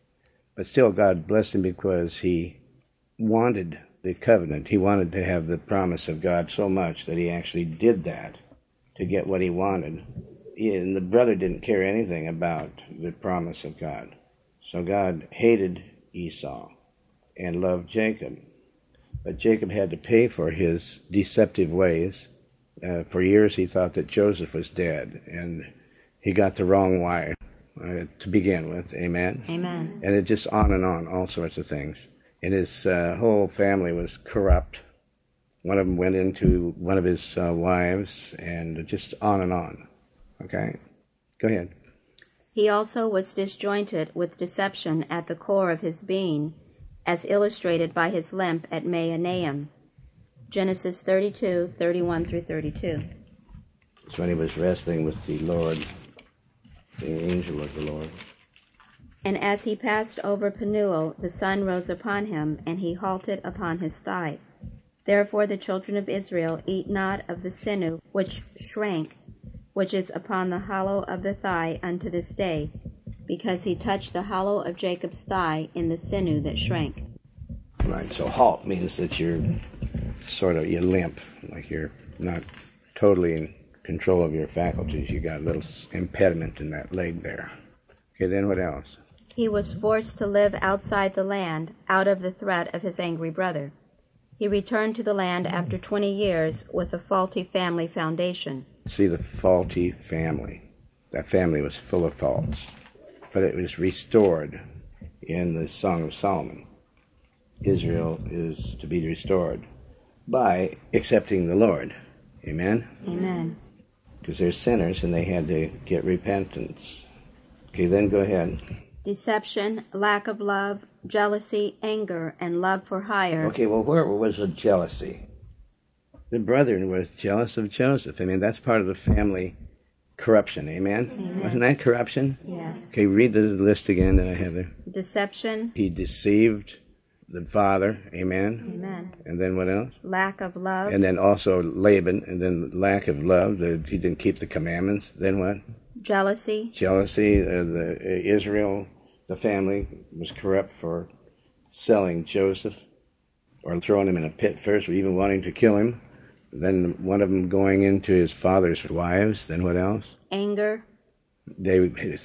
But still, God blessed him because he wanted the covenant. He wanted to have the promise of God so much that he actually did that to get what he wanted. And the brother didn't care anything about the promise of God. So God hated Esau and loved Jacob. But Jacob had to pay for his deceptive ways. Uh, for years he thought that Joseph was dead, and he got the wrong wife. uh, to begin with. Amen? Amen. And it just on and on, all sorts of things. And his uh, whole family was corrupt. One of them went into one of his uh, wives, and just on and on. Okay? Go ahead. He also was disjointed with deception at the core of his being, as illustrated by his limp at Mahanaim. Genesis thirty-two, thirty-one through thirty-two. It's when he was wrestling with the Lord, the angel of the Lord. And as he passed over Penuel, the sun rose upon him, and he halted upon his thigh. Therefore the children of Israel eat not of the sinew which shrank, which is upon the hollow of the thigh unto this day, because he touched the hollow of Jacob's thigh in the sinew that shrank. Right, so halt means that you're sort of, you limp, like you're not totally in control of your faculties. You got a little impediment in that leg there. Okay, then what else? He was forced to live outside the land, out of the threat of his angry brother. He returned to the land after twenty years with a faulty family foundation. See, the faulty family. That family was full of faults. But it was restored in the Song of Solomon. Israel is to be restored by accepting the Lord. Amen? Amen. Because they're sinners and they had to get repentance. Okay, then go ahead. Deception, lack of love, jealousy, anger, and love for hire. Okay, well, where was the jealousy? The brethren was jealous of Joseph. I mean, that's part of the family corruption. Amen? Amen. Wasn't that corruption? Yes. Okay, read the list again that I have there. Deception. He deceived the father. Amen? Amen. And then what else? Lack of love. And then also Laban, and then lack of love. The, he didn't keep the commandments. Then what? Jealousy. Jealousy. Uh, the uh, Israel, the family, was corrupt for selling Joseph, or throwing him in a pit first, or even wanting to kill him. Then one of them going into his father's wives. Then what else? Anger. They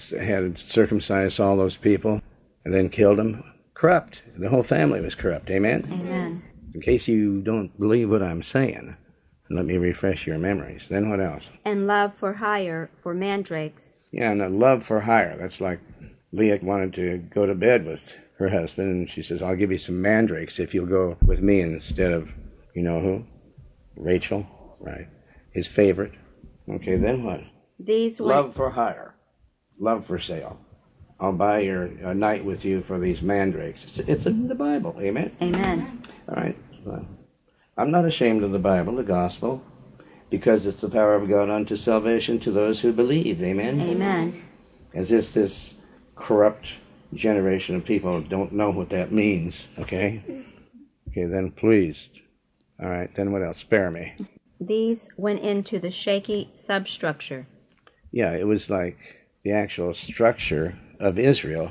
had circumcised all those people and then killed them. Corrupt. The whole family was corrupt. Amen? Amen. In case you don't believe what I'm saying, let me refresh your memories. Then what else? And love for hire, for mandrakes. Yeah, and a love for hire. That's like Leah wanted to go to bed with her husband, and she says, I'll give you some mandrakes if you'll go with me instead of, you know who? Rachel, right? His favorite. Okay, then what? These were Love for hire. Love for sale. I'll buy your a night with you for these mandrakes. It's, it's in the Bible. Amen? Amen. All right. Well, I'm not ashamed of the Bible, the gospel, because it's the power of God unto salvation to those who believe. Amen? Amen. As if this corrupt generation of people don't know what that means. Okay? Okay, then please. All right, then what else? Spare me. These went into the shaky substructure. Yeah, it was like the actual structure of Israel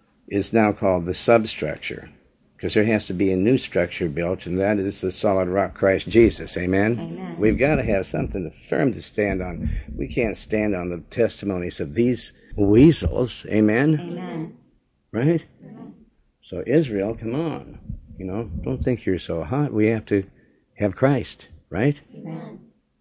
is now called the substructure, because there has to be a new structure built, and that is the solid rock, Christ Jesus. Amen? Amen. We've got to have something firm to stand on. We can't stand on the testimonies of these weasels. Amen? Amen. Right? Amen. So Israel, come on. You know, don't think you're so hot. We have to have Christ, right? Amen.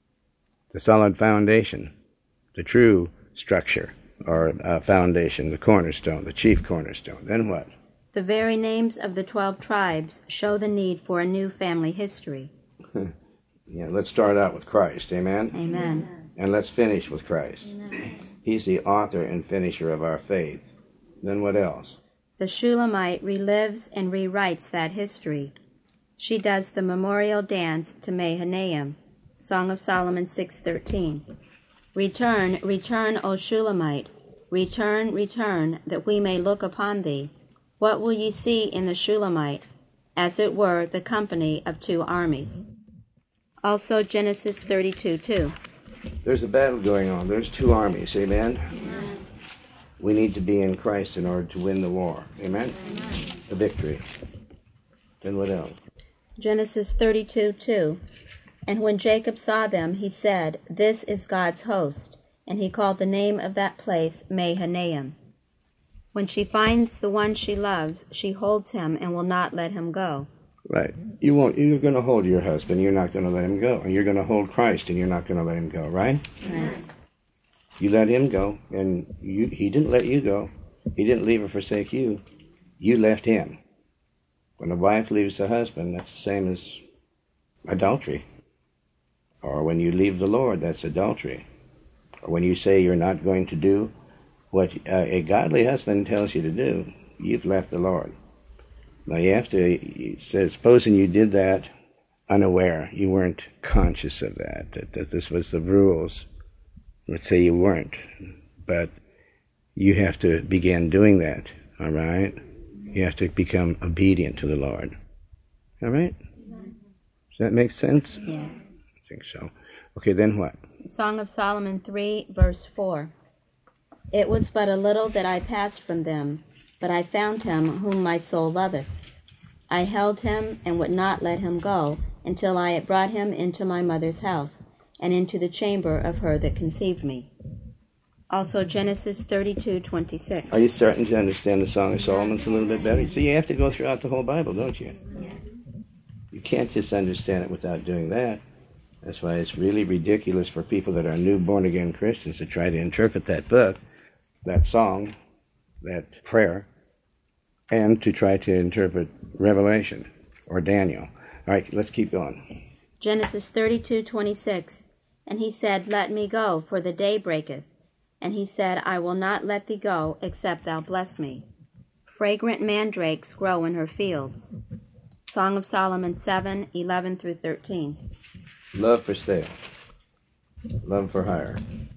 The solid foundation, the true structure, or uh, foundation, the cornerstone, the chief cornerstone. Then what? The very names of the twelve tribes show the need for a new family history. Yeah, let's start out with Christ, amen? Amen. And let's finish with Christ. Amen. He's the author and finisher of our faith. Then what else? The Shulamite relives and rewrites that history. She does the memorial dance to Mahanaim, Song of Solomon six thirteen. Return, return, O Shulamite, return, return, that we may look upon thee. What will ye see in the Shulamite? As it were the company of two armies. Also Genesis thirty-two two. There's a battle going on. There's two armies, amen? Amen. We need to be in Christ in order to win the war, amen? Amen. The victory. Then what else? Genesis thirty-two two. And when Jacob saw them, he said, This is God's host. And he called the name of that place Mahanaim. When she finds the one she loves, she holds him and will not let him go. Right. You won't. You're going to hold your husband. You're not going to let him go. And you're going to hold Christ, and you're not going to let him go. Right? Right. You let him go, and you, he didn't let you go. He didn't leave or forsake you. You left him. When a wife leaves the husband, that's the same as adultery. Or when you leave the Lord, that's adultery. Or when you say you're not going to do what uh, a godly husband tells you to do, you've left the Lord. Now you have to, it says, supposing you did that unaware, you weren't conscious of that, that, that this was the rules. Let's say you weren't, but you have to begin doing that, all right? You have to become obedient to the Lord, all right? Does that make sense? Yes. I think so. Okay, then what? Song of Solomon three, verse four. It was but a little that I passed from them, but I found him whom my soul loveth. I held him and would not let him go until I had brought him into my mother's house and into the chamber of her that conceived me. Also Genesis thirty-two twenty-six. Are you starting to understand the Song of Solomon a little bit better? So you have to go throughout the whole Bible, don't you? Yes. You can't just understand it without doing that. That's why it's really ridiculous for people that are new born-again Christians to try to interpret that book, that song, that prayer, and to try to interpret Revelation or Daniel. All right, let's keep going. Genesis thirty-two twenty-six. And he said, Let me go, for the day breaketh. And he said, I will not let thee go, except thou bless me. Fragrant mandrakes grow in her fields. Song of Solomon seven, eleven through thirteen. Love for sale. Love for hire.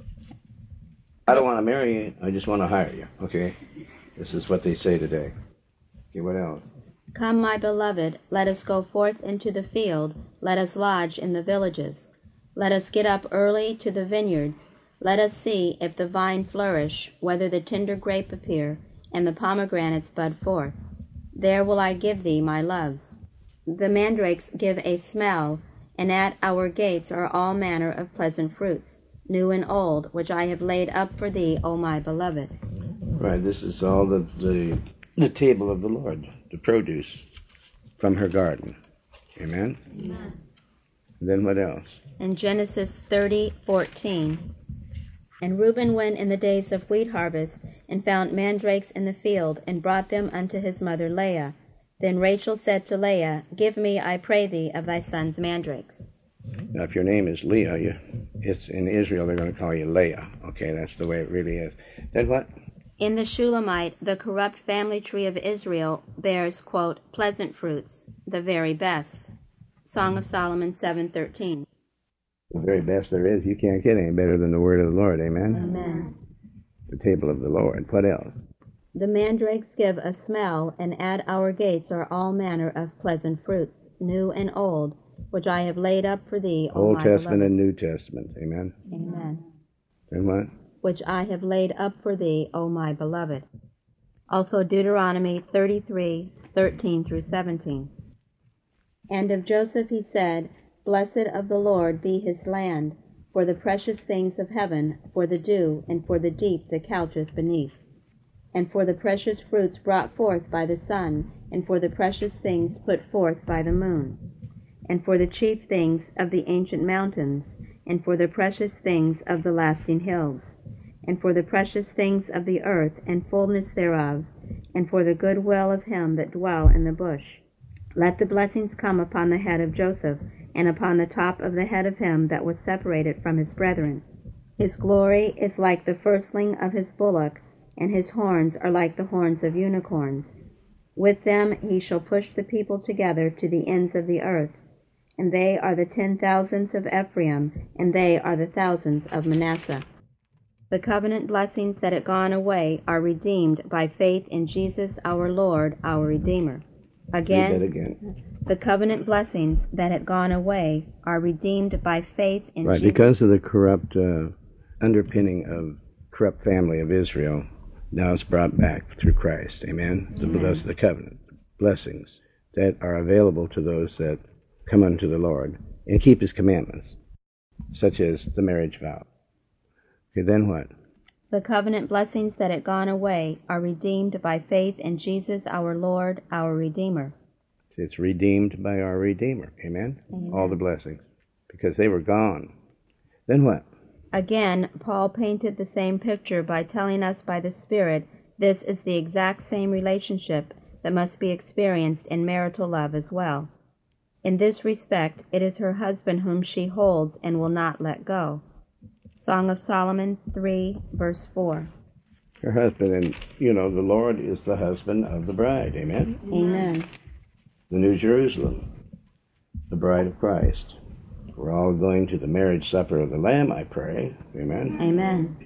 I don't want to marry you, I just want to hire you, okay? This is what they say today. Okay, what else? Come, my beloved, let us go forth into the field, let us lodge in the villages. Let us get up early to the vineyards. Let us see if the vine flourish, whether the tender grape appear, and the pomegranates bud forth. There will I give thee my loves. The mandrakes give a smell, and at our gates are all manner of pleasant fruits, new and old, which I have laid up for thee, O my beloved. Right, this is all the, the, the table of the Lord, the produce from her garden. Amen? Amen. And then what else? In Genesis thirty fourteen. And Reuben went in the days of wheat harvest, and found mandrakes in the field, and brought them unto his mother Leah. Then Rachel said to Leah, Give me, I pray thee, of thy son's mandrakes. Now, if your name is Leah, you, it's in Israel, they're going to call you Leah. Okay, that's the way it really is. Then what? In the Shulamite, the corrupt family tree of Israel bears, quote, pleasant fruits, the very best. Song of Solomon seven thirteen. The very best there is. You can't get any better than the word of the Lord. Amen? Amen. The table of the Lord. What else? The mandrakes give a smell, and at our gates are all manner of pleasant fruits, new and old, which I have laid up for thee, O Old my Testament beloved. and New Testament. Amen? Amen. And what? Which I have laid up for thee, O my beloved. Also Deuteronomy thirty-three, thirteen through seventeen. And of Joseph he said, Blessed of the Lord be his land, for the precious things of heaven, for the dew, and for the deep that coucheth beneath, and for the precious fruits brought forth by the sun, and for the precious things put forth by the moon, and for the chief things of the ancient mountains, and for the precious things of the lasting hills, and for the precious things of the earth, and fullness thereof, and for the good will of him that dwell in the bush. Let the blessings come upon the head of Joseph, and upon the top of the head of him that was separated from his brethren. His glory is like the firstling of his bullock, and his horns are like the horns of unicorns. With them he shall push the people together to the ends of the earth, and they are the ten thousands of Ephraim, and they are the thousands of Manasseh. The covenant blessings that had gone away are redeemed by faith in Jesus our Lord, our Redeemer. Again, Read that again. The covenant blessings that had gone away are redeemed by faith in Right, Jesus. because of the corrupt uh, underpinning of corrupt family of Israel, now it's brought back through Christ. Amen? Amen. So those are the covenant blessings that are available to those that come unto the Lord and keep his commandments, such as the marriage vow. Okay, then what? The covenant blessings that had gone away are redeemed by faith in Jesus our Lord, our Redeemer. It's redeemed by our Redeemer. Amen? Amen. All the blessings. Because they were gone. Then what? Again, Paul painted the same picture by telling us by the Spirit this is the exact same relationship that must be experienced in marital love as well. In this respect, it is her husband whom she holds and will not let go. Song of Solomon three, verse four. Her husband, and you know, the Lord is the husband of the bride. Amen? Amen. The New Jerusalem, the bride of Christ. We're all going to the marriage supper of the Lamb, I pray. Amen? Amen.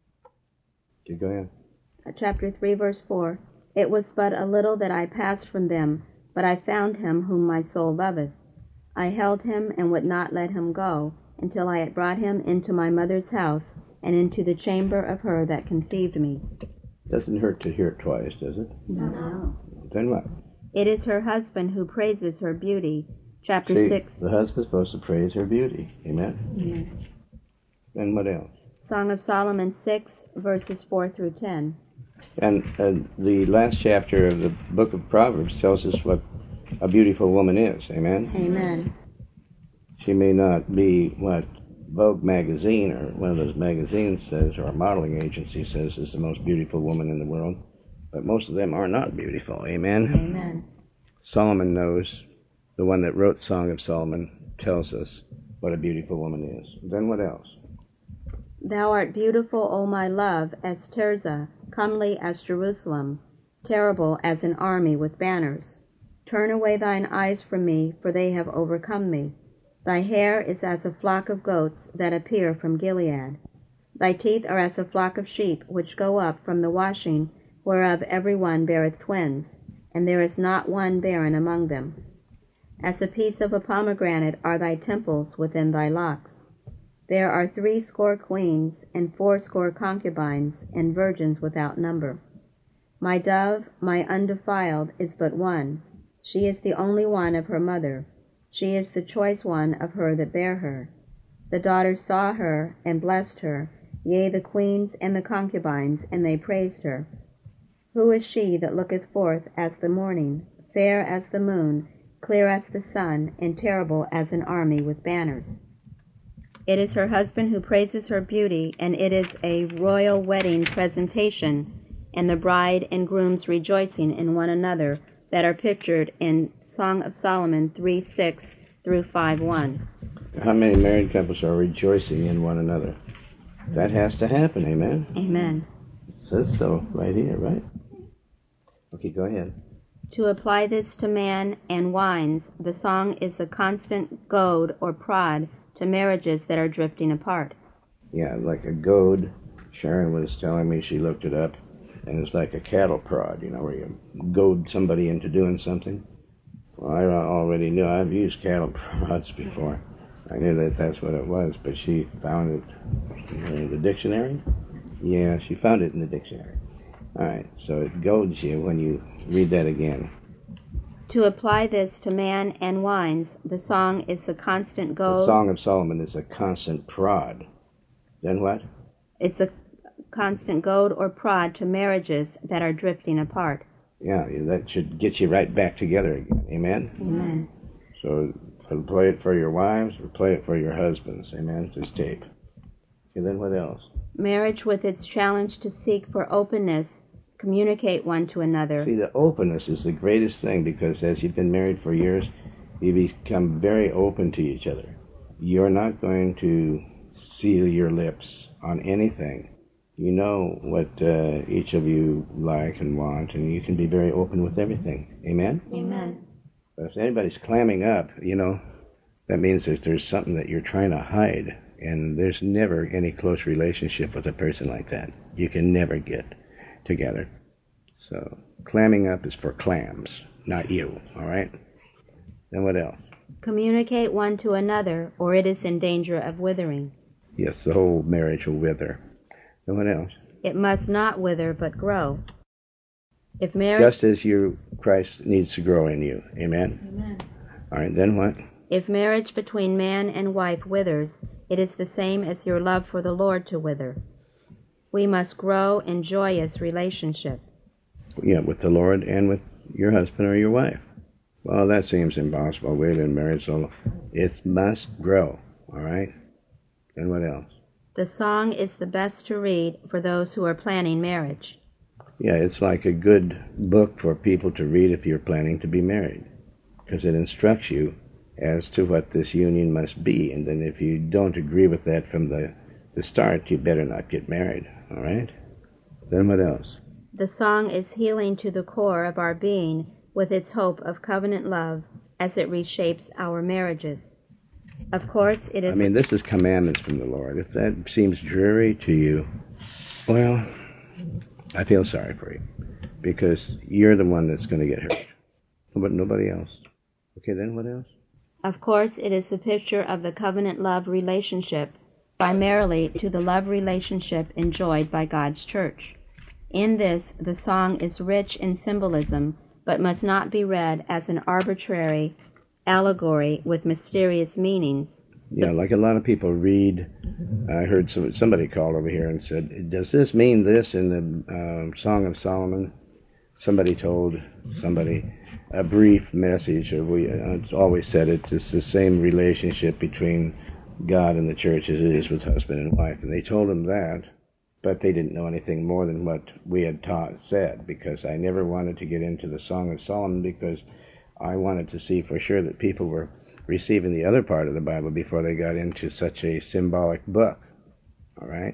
Okay, go ahead. Chapter three, verse four. It was but a little that I passed from them, but I found him whom my soul loveth. I held him and would not let him go, until I had brought him into my mother's house, and into the chamber of her that conceived me. Doesn't hurt to hear it twice, does it? No. Then what? It is her husband who praises her beauty. Chapter See, six. the husband's supposed to praise her beauty. Amen? Amen. Then what else? Song of Solomon six, verses four through ten. And uh, the last chapter of the book of Proverbs tells us what a beautiful woman is. Amen? Amen. She may not be what Vogue magazine or one of those magazines says, or a modeling agency says is the most beautiful woman in the world, but most of them are not beautiful. Amen? Amen. Solomon knows. The one that wrote Song of Solomon tells us what a beautiful woman is. Then what else? Thou art beautiful, O my love, as Tirzah, comely as Jerusalem, terrible as an army with banners. Turn away thine eyes from me, for they have overcome me. Thy hair is as a flock of goats that appear from Gilead. Thy teeth are as a flock of sheep which go up from the washing, whereof every one beareth twins, and there is not one barren among them. As a piece of a pomegranate are thy temples within thy locks. There are threescore queens, and fourscore concubines, and virgins without number. My dove, my undefiled, is but one. She is the only one of her mother. She is the choice one of her that bare her. The daughters saw her, and blessed her, yea, the queens and the concubines, and they praised her. Who is she that looketh forth as the morning, fair as the moon, clear as the sun, and terrible as an army with banners? It is her husband who praises her beauty, and it is a royal wedding presentation, and the bride and grooms rejoicing in one another that are pictured in Song of Solomon three six through five one. How many married couples are rejoicing in one another? That has to happen, amen? Amen. It says so right here, right? Okay, go ahead. To apply this to man and wines, the song is a constant goad or prod to marriages that are drifting apart. Yeah, like a goad. Sharon was telling me, she looked it up, and it's like a cattle prod, you know, where you goad somebody into doing something. Well, I already knew. I've used cattle prods before. I knew that that's what it was, but she found it in the dictionary. Yeah, she found it in the dictionary. All right, so it goads you when you read that again. To apply this to man and wines, the song is a constant goad. The Song of Solomon is a constant prod. Then what? It's a constant goad or prod to marriages that are drifting apart. Yeah, that should get you right back together again. Amen? Amen. So play it for your wives or play it for your husbands. Amen? This tape. Okay, then what else? Marriage with its challenge to seek for openness, communicate one to another. See, the openness is the greatest thing, because as you've been married for years, you become very open to each other. You're not going to seal your lips on anything. You know what uh, each of you like and want, and you can be very open with everything. Amen? Amen. But if anybody's clamming up, you know, that means that there's something that you're trying to hide, and there's never any close relationship with a person like that. You can never get together. So clamming up is for clams, not you, all right? Then what else? Communicate one to another, or it is in danger of withering. Yes, the whole marriage will wither. Then what else? It must not wither, but grow. If marriage, Just as you, Christ needs to grow in you. Amen? Amen. All right, then what? If marriage between man and wife withers, it is the same as your love for the Lord to wither. We must grow in joyous relationship. Yeah, with the Lord and with your husband or your wife. Well, that seems impossible. We've been married so long. It must grow, all right? And what else? The song is the best to read for those who are planning marriage. Yeah, it's like a good book for people to read if you're planning to be married, because it instructs you as to what this union must be, and then if you don't agree with that from the, the start, you better not get married, all right? Then what else? The song is healing to the core of our being with its hope of covenant love as it reshapes our marriages. Of course, it is... I mean, this is commandments from the Lord. If that seems dreary to you, well, I feel sorry for you, because you're the one that's going to get hurt, but nobody else. Okay, then what else? Of course, it is a picture of the covenant love relationship, primarily to the love relationship enjoyed by God's church. In this, the song is rich in symbolism, but must not be read as an arbitrary allegory with mysterious meanings. Yeah, like a lot of people read. I heard some, somebody called over here and said, does this mean this in the uh, Song of Solomon? Somebody told somebody a brief message, or we uh, always said it, it's the same relationship between God and the church as it is with husband and wife. And they told him that, but they didn't know anything more than what we had taught, said, because I never wanted to get into the Song of Solomon, because I wanted to see for sure that people were receiving the other part of the Bible before they got into such a symbolic book, all right?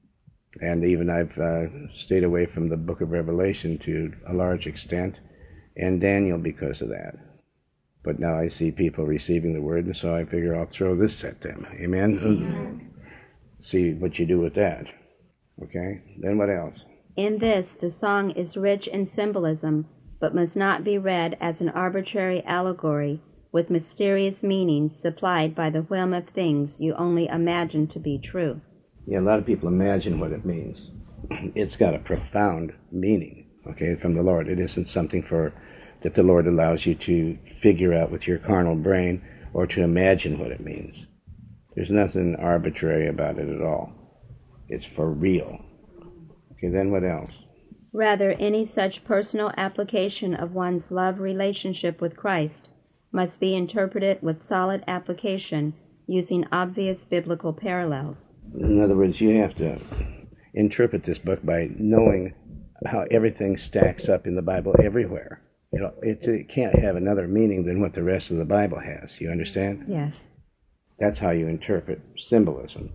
And even I've uh, stayed away from the book of Revelation to a large extent, and Daniel because of that. But now I see people receiving the word, and so I figure I'll throw this at them. Amen? Amen. See what you do with that. Okay? Then what else? In this, the song is rich in symbolism, but must not be read as an arbitrary allegory with mysterious meanings supplied by the whim of things you only imagine to be true. Yeah, a lot of people imagine what it means. It's got a profound meaning, okay, from the Lord. It isn't something for that the Lord allows you to figure out with your carnal brain or to imagine what it means. There's nothing arbitrary about it at all. It's for real. Okay, then what else? Rather, any such personal application of one's love relationship with Christ must be interpreted with solid application using obvious biblical parallels. In other words, you have to interpret this book by knowing how everything stacks up in the Bible everywhere. You know, it, it can't have another meaning than what the rest of the Bible has. You understand? Yes. That's how you interpret symbolism.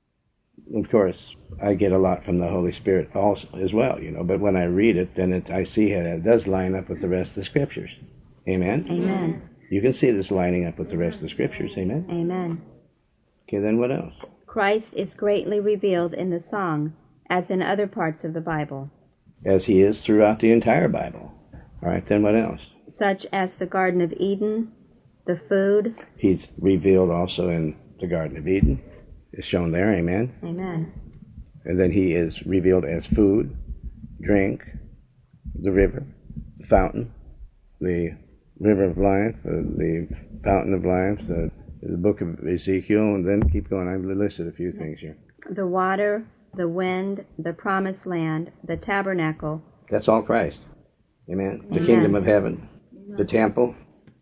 Of course, I get a lot from the Holy Spirit also as well, you know, but when I read it, then it, I see how it does line up with the rest of the Scriptures. Amen? Amen. You can see this lining up with the rest of the Scriptures. Amen? Amen. Okay, then what else? Christ is greatly revealed in the song, as in other parts of the Bible. As he is throughout the entire Bible. All right, then what else? Such as the Garden of Eden, the food. He's revealed also in the Garden of Eden. It's shown there, amen? Amen. And then he is revealed as food, drink, the river, the fountain, the river of life, uh, the fountain of life, the, the book of Ezekiel, and then keep going. I've listed a few things here. The water, the wind, the promised land, the tabernacle. That's all Christ. Amen? The Amen. kingdom of heaven, the temple.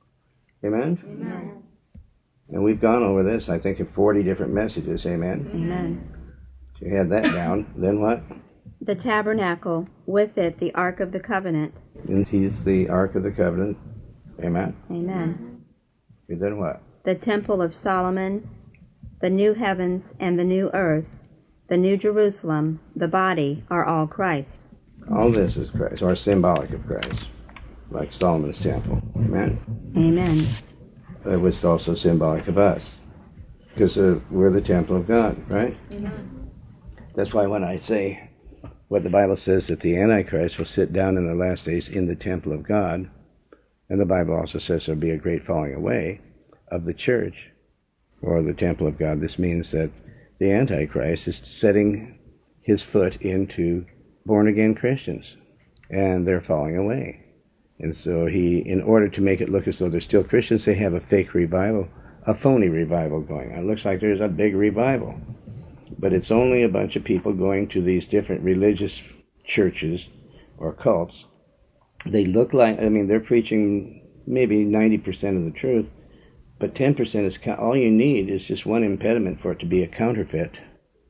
Amen? Amen. And we've gone over this, I think, in forty different messages. Amen? Amen. So you had that down. Then what? The tabernacle, with it the Ark of the Covenant. And he's the Ark of the Covenant. Amen? Amen. And then what? The Temple of Solomon, the new heavens and the new earth, the new Jerusalem, the body, are all Christ. All this is Christ, or symbolic of Christ, like Solomon's temple. Amen? Amen. It was also symbolic of us, because uh, we're the temple of God, right? Amen. That's why when I say what the Bible says that the Antichrist will sit down in the last days in the temple of God, and the Bible also says there'll be a great falling away of the church, or the temple of God. This means that the Antichrist is setting his foot into born-again Christians, and they're falling away. And so he, in order to make it look as though they're still Christians, they have a fake revival, a phony revival going on. It looks like there's a big revival. But it's only a bunch of people going to these different religious churches or cults. They look like, I mean, they're preaching maybe ninety percent of the truth, but ten percent is, all you need is just one impediment for it to be a counterfeit.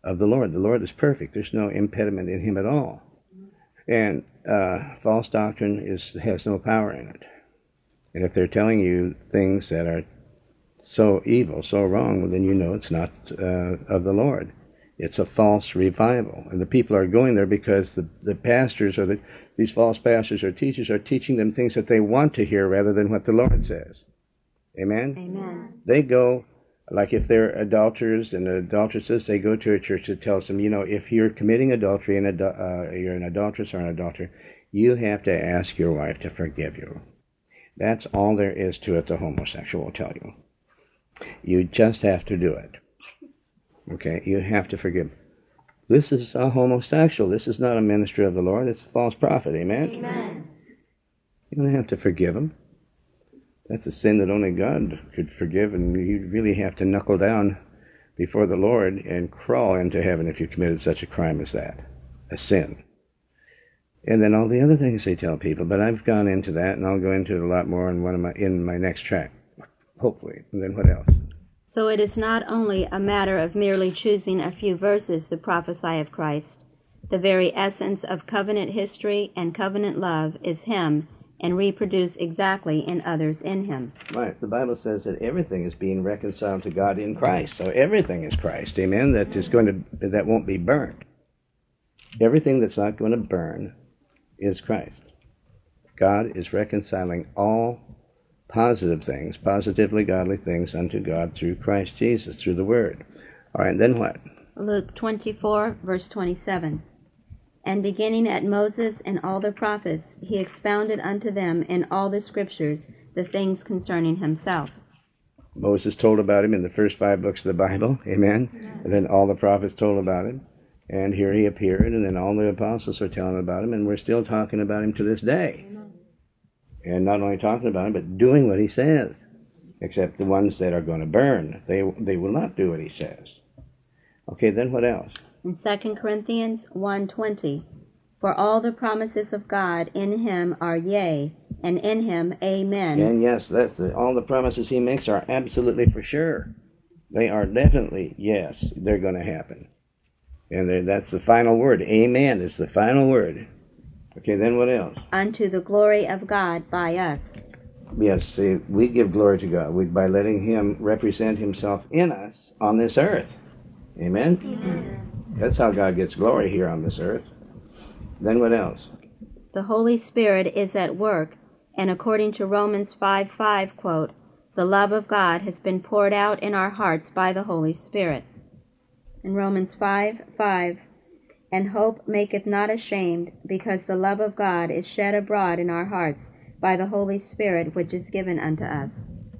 of the Lord. The Lord is perfect. There's no impediment in him at all. And uh, false doctrine is has no power in it. And if they're telling you things that are so evil, so wrong, well, then you know it's not uh, of the Lord. It's a false revival. And the people are going there because the, the pastors or the, these false pastors or teachers are teaching them things that they want to hear rather than what the Lord says. Amen? Amen. They go, like if they're adulterers and adulteresses, they go to a church that tells them, you know, if you're committing adultery and uh, you're an adulteress or an adulterer, you have to ask your wife to forgive you. That's all there is to it, the homosexual will tell you. You just have to do it. Okay, you have to forgive. This is a homosexual. This is not a minister of the Lord. It's a false prophet. Amen? Amen. You don't have to forgive him. That's a sin that only God could forgive, and you really have to knuckle down before the Lord and crawl into heaven if you committed such a crime as that. A sin. And then all the other things they tell people, but I've gone into that, and I'll go into it a lot more in one of my in my next track, hopefully. And then what else? So it is not only a matter of merely choosing a few verses to prophesy of Christ. The very essence of covenant history and covenant love is him, and reproduced exactly in others in him. Right. The Bible says that everything is being reconciled to God in Christ. So everything is Christ. Amen. That is going to that won't be burnt. Everything that's not going to burn is Christ. God is reconciling all positive things, positively godly things unto God through Christ Jesus, through the Word. All right, then what? Luke twenty-four, verse twenty-seven. And beginning at Moses and all the prophets, he expounded unto them in all the Scriptures the things concerning himself. Moses told about him in the first five books of the Bible, amen? Yes. And then all the prophets told about him. And here he appeared, and then all the apostles are telling about him, and we're still talking about him to this day. Amen. And not only talking about him, but doing what he says. Except the ones that are going to burn, they they will not do what he says. Okay, then what else? In Second Corinthians one twenty, for all the promises of God in him are yea, and in him amen. And yes, that's the, all the promises he makes are absolutely for sure. They are definitely, yes, they're going to happen. And that's the final word. Amen is the final word. Okay, then what else? Unto the glory of God by us. Yes, see, we give glory to God we, by letting him represent himself in us on this earth. Amen? Amen? That's how God gets glory here on this earth. Then what else? The Holy Spirit is at work, and according to Romans five five, quote, the love of God has been poured out in our hearts by the Holy Spirit. In Romans five five, and hope maketh not ashamed, because the love of God is shed abroad in our hearts by the Holy Spirit which is given unto us.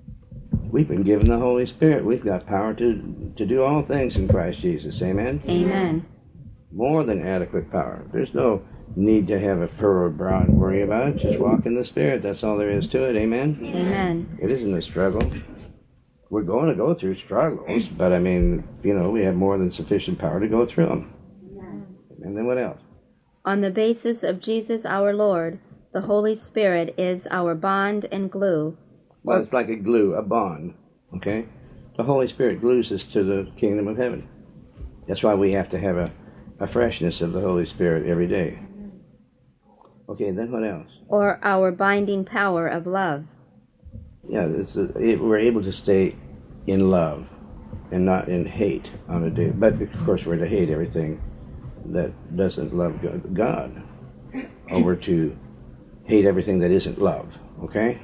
We've been given the Holy Spirit. We've got power to, to do all things in Christ Jesus. Amen? Amen. More than adequate power. There's no need to have a furrowed brow and worry about it. Just walk in the Spirit. That's all there is to it. Amen? Amen. It isn't a struggle. We're going to go through struggles, but I mean, you know, we have more than sufficient power to go through them. And then what else? On the basis of Jesus our Lord, the Holy Spirit is our bond and glue. Well, it's like a glue, a bond, okay? The Holy Spirit glues us to the kingdom of heaven. That's why we have to have a, a freshness of the Holy Spirit every day. Okay, then what else? Or our binding power of love. Yeah, it's a, it, we're able to stay in love and not in hate on a day. But, of course, we're to hate everything that doesn't love God. Or we're to hate everything that isn't love, okay?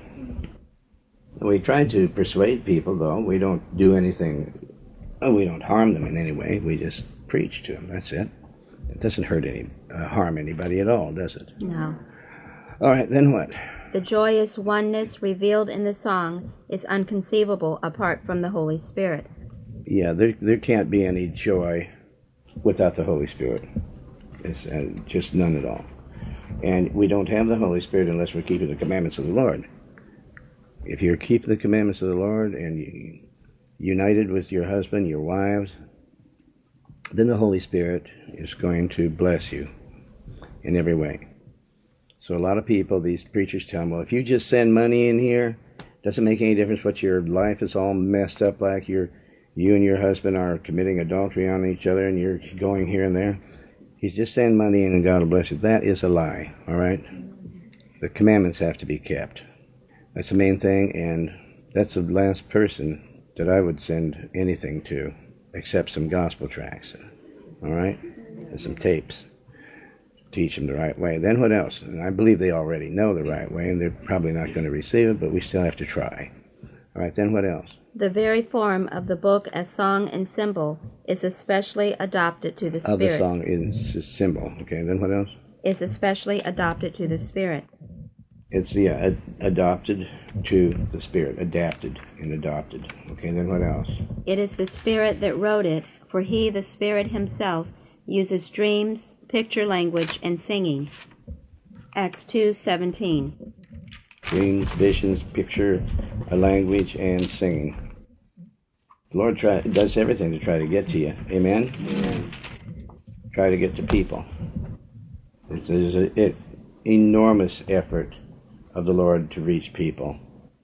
We try to persuade people, though. We don't do anything, oh, we don't harm them in any way. We just preach to them, that's it. It doesn't hurt any, uh, harm anybody at all, does it? No. All right, then what? The joyous oneness revealed in the song is unconceivable apart from the Holy Spirit. Yeah, there there can't be any joy without the Holy Spirit. It's uh, just none at all. And we don't have the Holy Spirit unless we're keeping the commandments of the Lord. If you're keeping the commandments of the Lord and you united with your husband, your wives, then the Holy Spirit is going to bless you in every way. So a lot of people, these preachers tell them, well, if you just send money in here, doesn't make any difference what your life is all messed up like. You're you and your husband are committing adultery on each other and you're going here and there, he's just send money in and God will bless you. That is a lie, all right? The commandments have to be kept. That's the main thing, and that's the last person that I would send anything to, except some gospel tracts, all right? And some tapes. Teach them the right way. Then what else? And I believe they already know the right way, and they're probably not going to receive it, but we still have to try. All right, then what else? The very form of the book as song and symbol is especially adopted to the Spirit. Of the song is a symbol. Okay, then what else? Is especially adopted to the Spirit. It's the uh, adopted to the Spirit, adapted and adopted. Okay, then what else? It is the Spirit that wrote it, for he, the Spirit himself, uses dreams, picture language, and singing. Acts two seventeen. Dreams, visions, picture, a language, and singing. The Lord try, does everything to try to get to you. Amen? Amen. Try to get to people. It's an enormous effort of the Lord to reach people.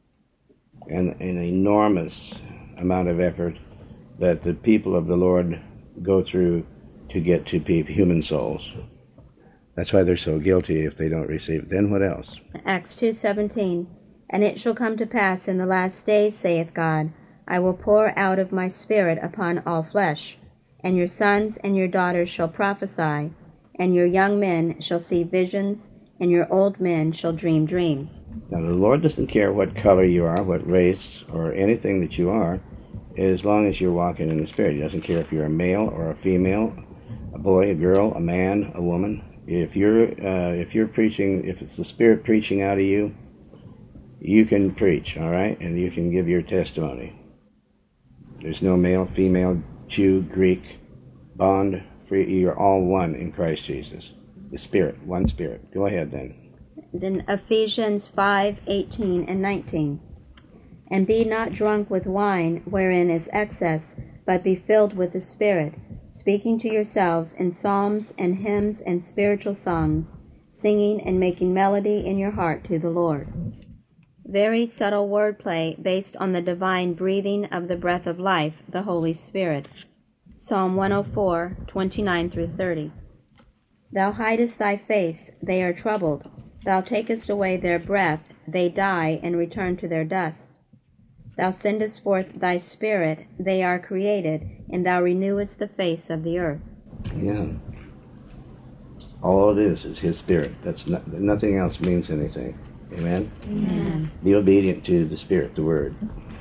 And an enormous amount of effort that the people of the Lord go through to get to people, human souls. That's why they're so guilty if they don't receive it. Then what else? Acts two seventeen. And it shall come to pass in the last days, saith God, I will pour out of my Spirit upon all flesh, and your sons and your daughters shall prophesy, and your young men shall see visions, and your old men shall dream dreams. Now the Lord doesn't care what color you are, what race, or anything that you are, as long as you're walking in the Spirit. He doesn't care if you're a male or a female, a boy, a girl, a man, a woman. If you're uh, if you're preaching, if it's the Spirit preaching out of you, you can preach, all right, and you can give your testimony. There's no male, female, Jew, Greek, bond, free. You're all one in Christ Jesus. The Spirit, one Spirit. Go ahead then. Then Ephesians five eighteen and nineteen. And be not drunk with wine, wherein is excess, but be filled with the Spirit, speaking to yourselves in psalms and hymns and spiritual songs, singing and making melody in your heart to the Lord. Very subtle wordplay based on the divine breathing of the breath of life, the Holy Spirit. Psalm one oh four, twenty-nine through thirty. Thou hidest thy face, they are troubled. Thou takest away their breath, they die and return to their dust. Thou sendest forth thy Spirit, they are created, and thou renewest the face of the earth. Yeah. All it is is His Spirit. That's not, nothing else means anything. Amen? Amen. Be obedient to the Spirit, the Word.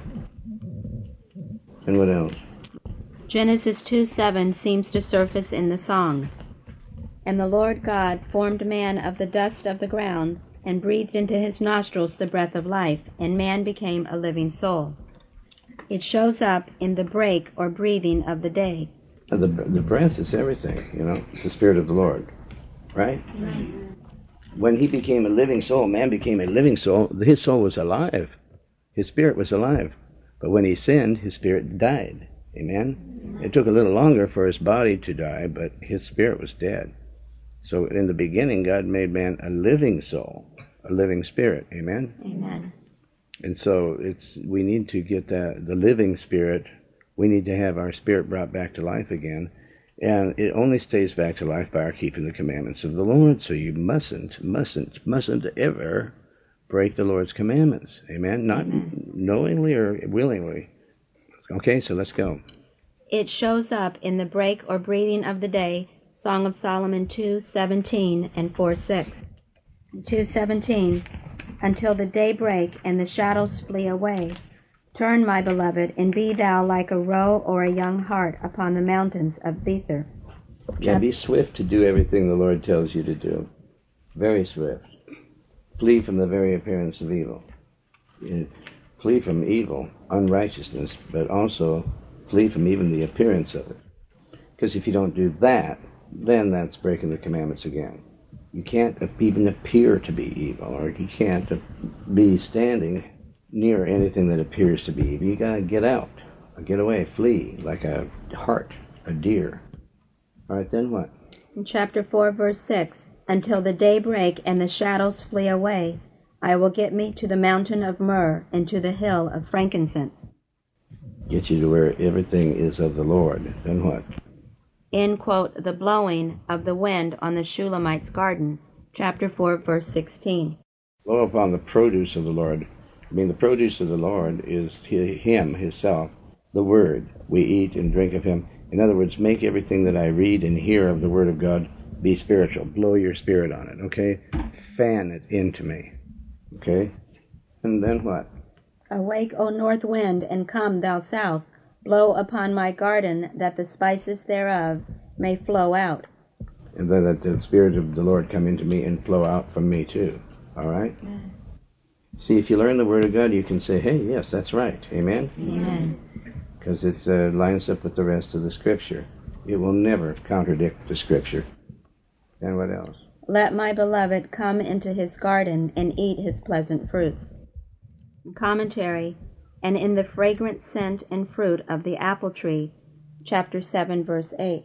And what else? Genesis two seven seems to surface in the song. And the Lord God formed man of the dust of the ground, and breathed into his nostrils the breath of life, and man became a living soul. It shows up in the break or breathing of the day. The, the breath is everything, you know, the Spirit of the Lord, right? Mm-hmm. When he became a living soul, man became a living soul, his soul was alive. His spirit was alive. But when he sinned, his spirit died. Amen? It took a little longer for his body to die, but his spirit was dead. So in the beginning, God made man a living soul, a living spirit. Amen? Amen. And so it's we need to get that, the living spirit, we need to have our spirit brought back to life again. And it only stays back to life by our keeping the commandments of the Lord. So you mustn't, mustn't, mustn't ever break the Lord's commandments. Amen? Not Amen. Knowingly or willingly. Okay, so let's go. It shows up in the break or breathing of the day, Song of Solomon two seventeen and four six. two seventeen. Until the day break and the shadows flee away. Turn, my beloved, and be thou like a roe or a young hart upon the mountains of Bether. Yeah, be swift to do everything the Lord tells you to do. Very swift. Flee from the very appearance of evil. Flee from evil, unrighteousness, but also flee from even the appearance of it. Because if you don't do that, then that's breaking the commandments again. You can't even appear to be evil, or you can't be standing near anything that appears to be evil. You gotta get out, or get away, flee, like a hart, a deer. All right, then what? In chapter four, verse six, until the day break and the shadows flee away, I will get me to the mountain of myrrh and to the hill of frankincense. Get you to where everything is of the Lord. Then what? In, quote, the blowing of the wind on the Shulamite's garden, chapter four, verse sixteen. Blow upon the produce of the Lord. I mean, the produce of the Lord is Him, Himself, the Word. We eat and drink of Him. In other words, make everything that I read and hear of the Word of God be spiritual. Blow your spirit on it, okay? Fan it into me, okay? And then what? Awake, O north wind, and come, thou south. Blow upon my garden, that the spices thereof may flow out. And then let the Spirit of the Lord come into me and flow out from me too. All right? Yeah. See, if you learn the Word of God, you can say, hey, yes, that's right. Amen? Amen. Because it uh, lines up with the rest of the Scripture. It will never contradict the Scripture. And what else? Let my beloved come into his garden and eat his pleasant fruits. Commentary. And in the fragrant scent and fruit of the apple tree, chapter seven, verse eight.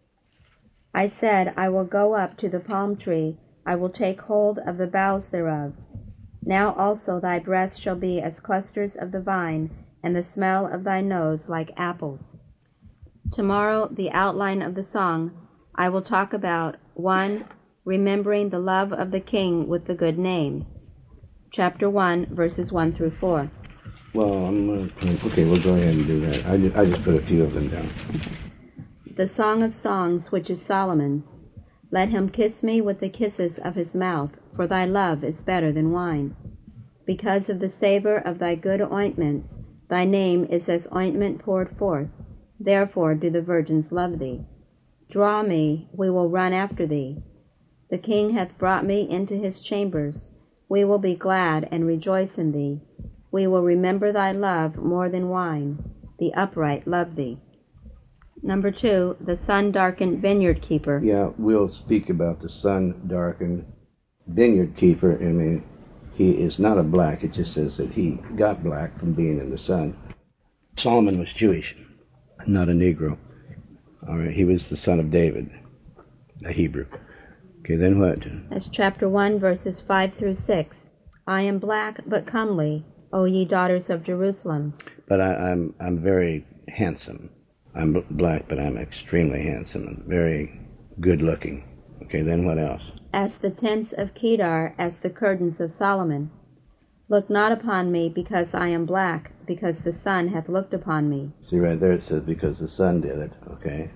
I said, I will go up to the palm tree, I will take hold of the boughs thereof. Now also thy breasts shall be as clusters of the vine, and the smell of thy nose like apples. Tomorrow, the outline of the song, I will talk about, one, remembering the love of the King with the good name, chapter one, verses one through four. Well, I'm uh, okay, we'll go ahead and do that. I just, I just put a few of them down. The Song of Songs, which is Solomon's. Let him kiss me with the kisses of his mouth, for thy love is better than wine. Because of the savor of thy good ointments, thy name is as ointment poured forth. Therefore do the virgins love thee. Draw me, we will run after thee. The King hath brought me into his chambers. We will be glad and rejoice in thee. We will remember thy love more than wine. The upright love thee. Number two, the sun-darkened vineyard keeper. Yeah, we'll speak about the sun-darkened vineyard keeper. I mean, he is not a black. It just says that he got black from being in the sun. Solomon was Jewish, not a Negro. All right, he was the son of David, a Hebrew. Okay, then what? That's chapter one, verses five through six. I am black but comely, O ye daughters of Jerusalem. But I, I'm I'm very handsome. I'm black, but I'm extremely handsome and very good-looking. Okay, then what else? As the tents of Kedar, as the curtains of Solomon. Look not upon me because I am black, because the sun hath looked upon me. See, right there it says, because the sun did it, okay?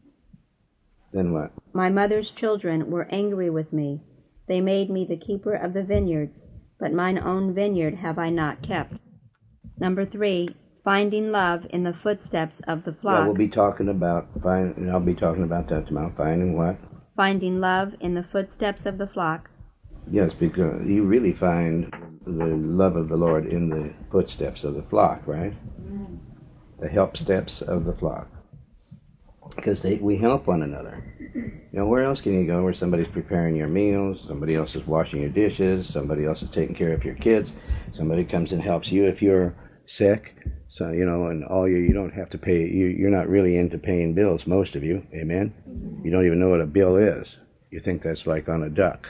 Then what? My mother's children were angry with me. They made me the keeper of the vineyards, but mine own vineyard have I not kept. Number three, finding love in the footsteps of the flock. Yeah, we'll be talking about, find, and I'll be talking about that tomorrow. Finding what? Finding love in the footsteps of the flock. Yes, because you really find the love of the Lord in the footsteps of the flock, right? Mm. The help steps of the flock. Because they, we help one another. You know, where else can you go where somebody's preparing your meals, somebody else is washing your dishes, somebody else is taking care of your kids, somebody comes and helps you if you're sick, so, you know, and all you, you don't have to pay, you, you're not really into paying bills, most of you, amen? You don't even know what a bill is. You think that's like on a duck.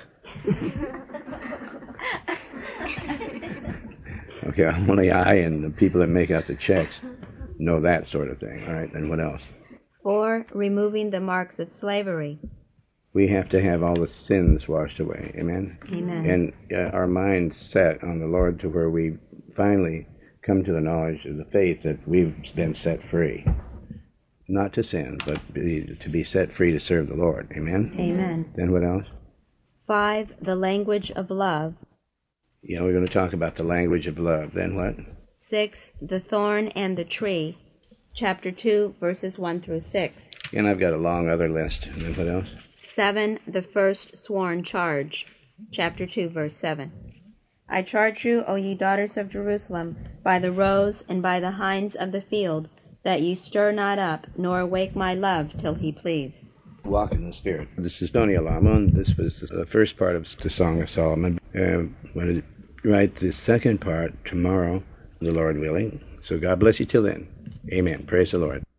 Okay, only I and the people that make out the checks know that sort of thing. All right, and what else? Four, removing the marks of slavery. We have to have all the sins washed away. Amen? Amen. And uh, our minds set on the Lord to where we finally come to the knowledge of the faith that we've been set free. Not to sin, but be, to be set free to serve the Lord. Amen? Amen. Then what else? Five, the language of love. Yeah, we're going to talk about the language of love. Then what? Six, the thorn and the tree. Chapter two, verses one through six. And I've got a long other list. And then what else? Seven, the first sworn charge. Chapter two, verse seven. I charge you, O ye daughters of Jerusalem, by the roes and by the hinds of the field, that ye stir not up, nor awake my love till he please. Walk in the Spirit. This is Tony Alamo, and this was the first part of the Song of Solomon. Uh, when it, write the second part tomorrow, the Lord willing. So God bless you till then. Amen. Praise the Lord.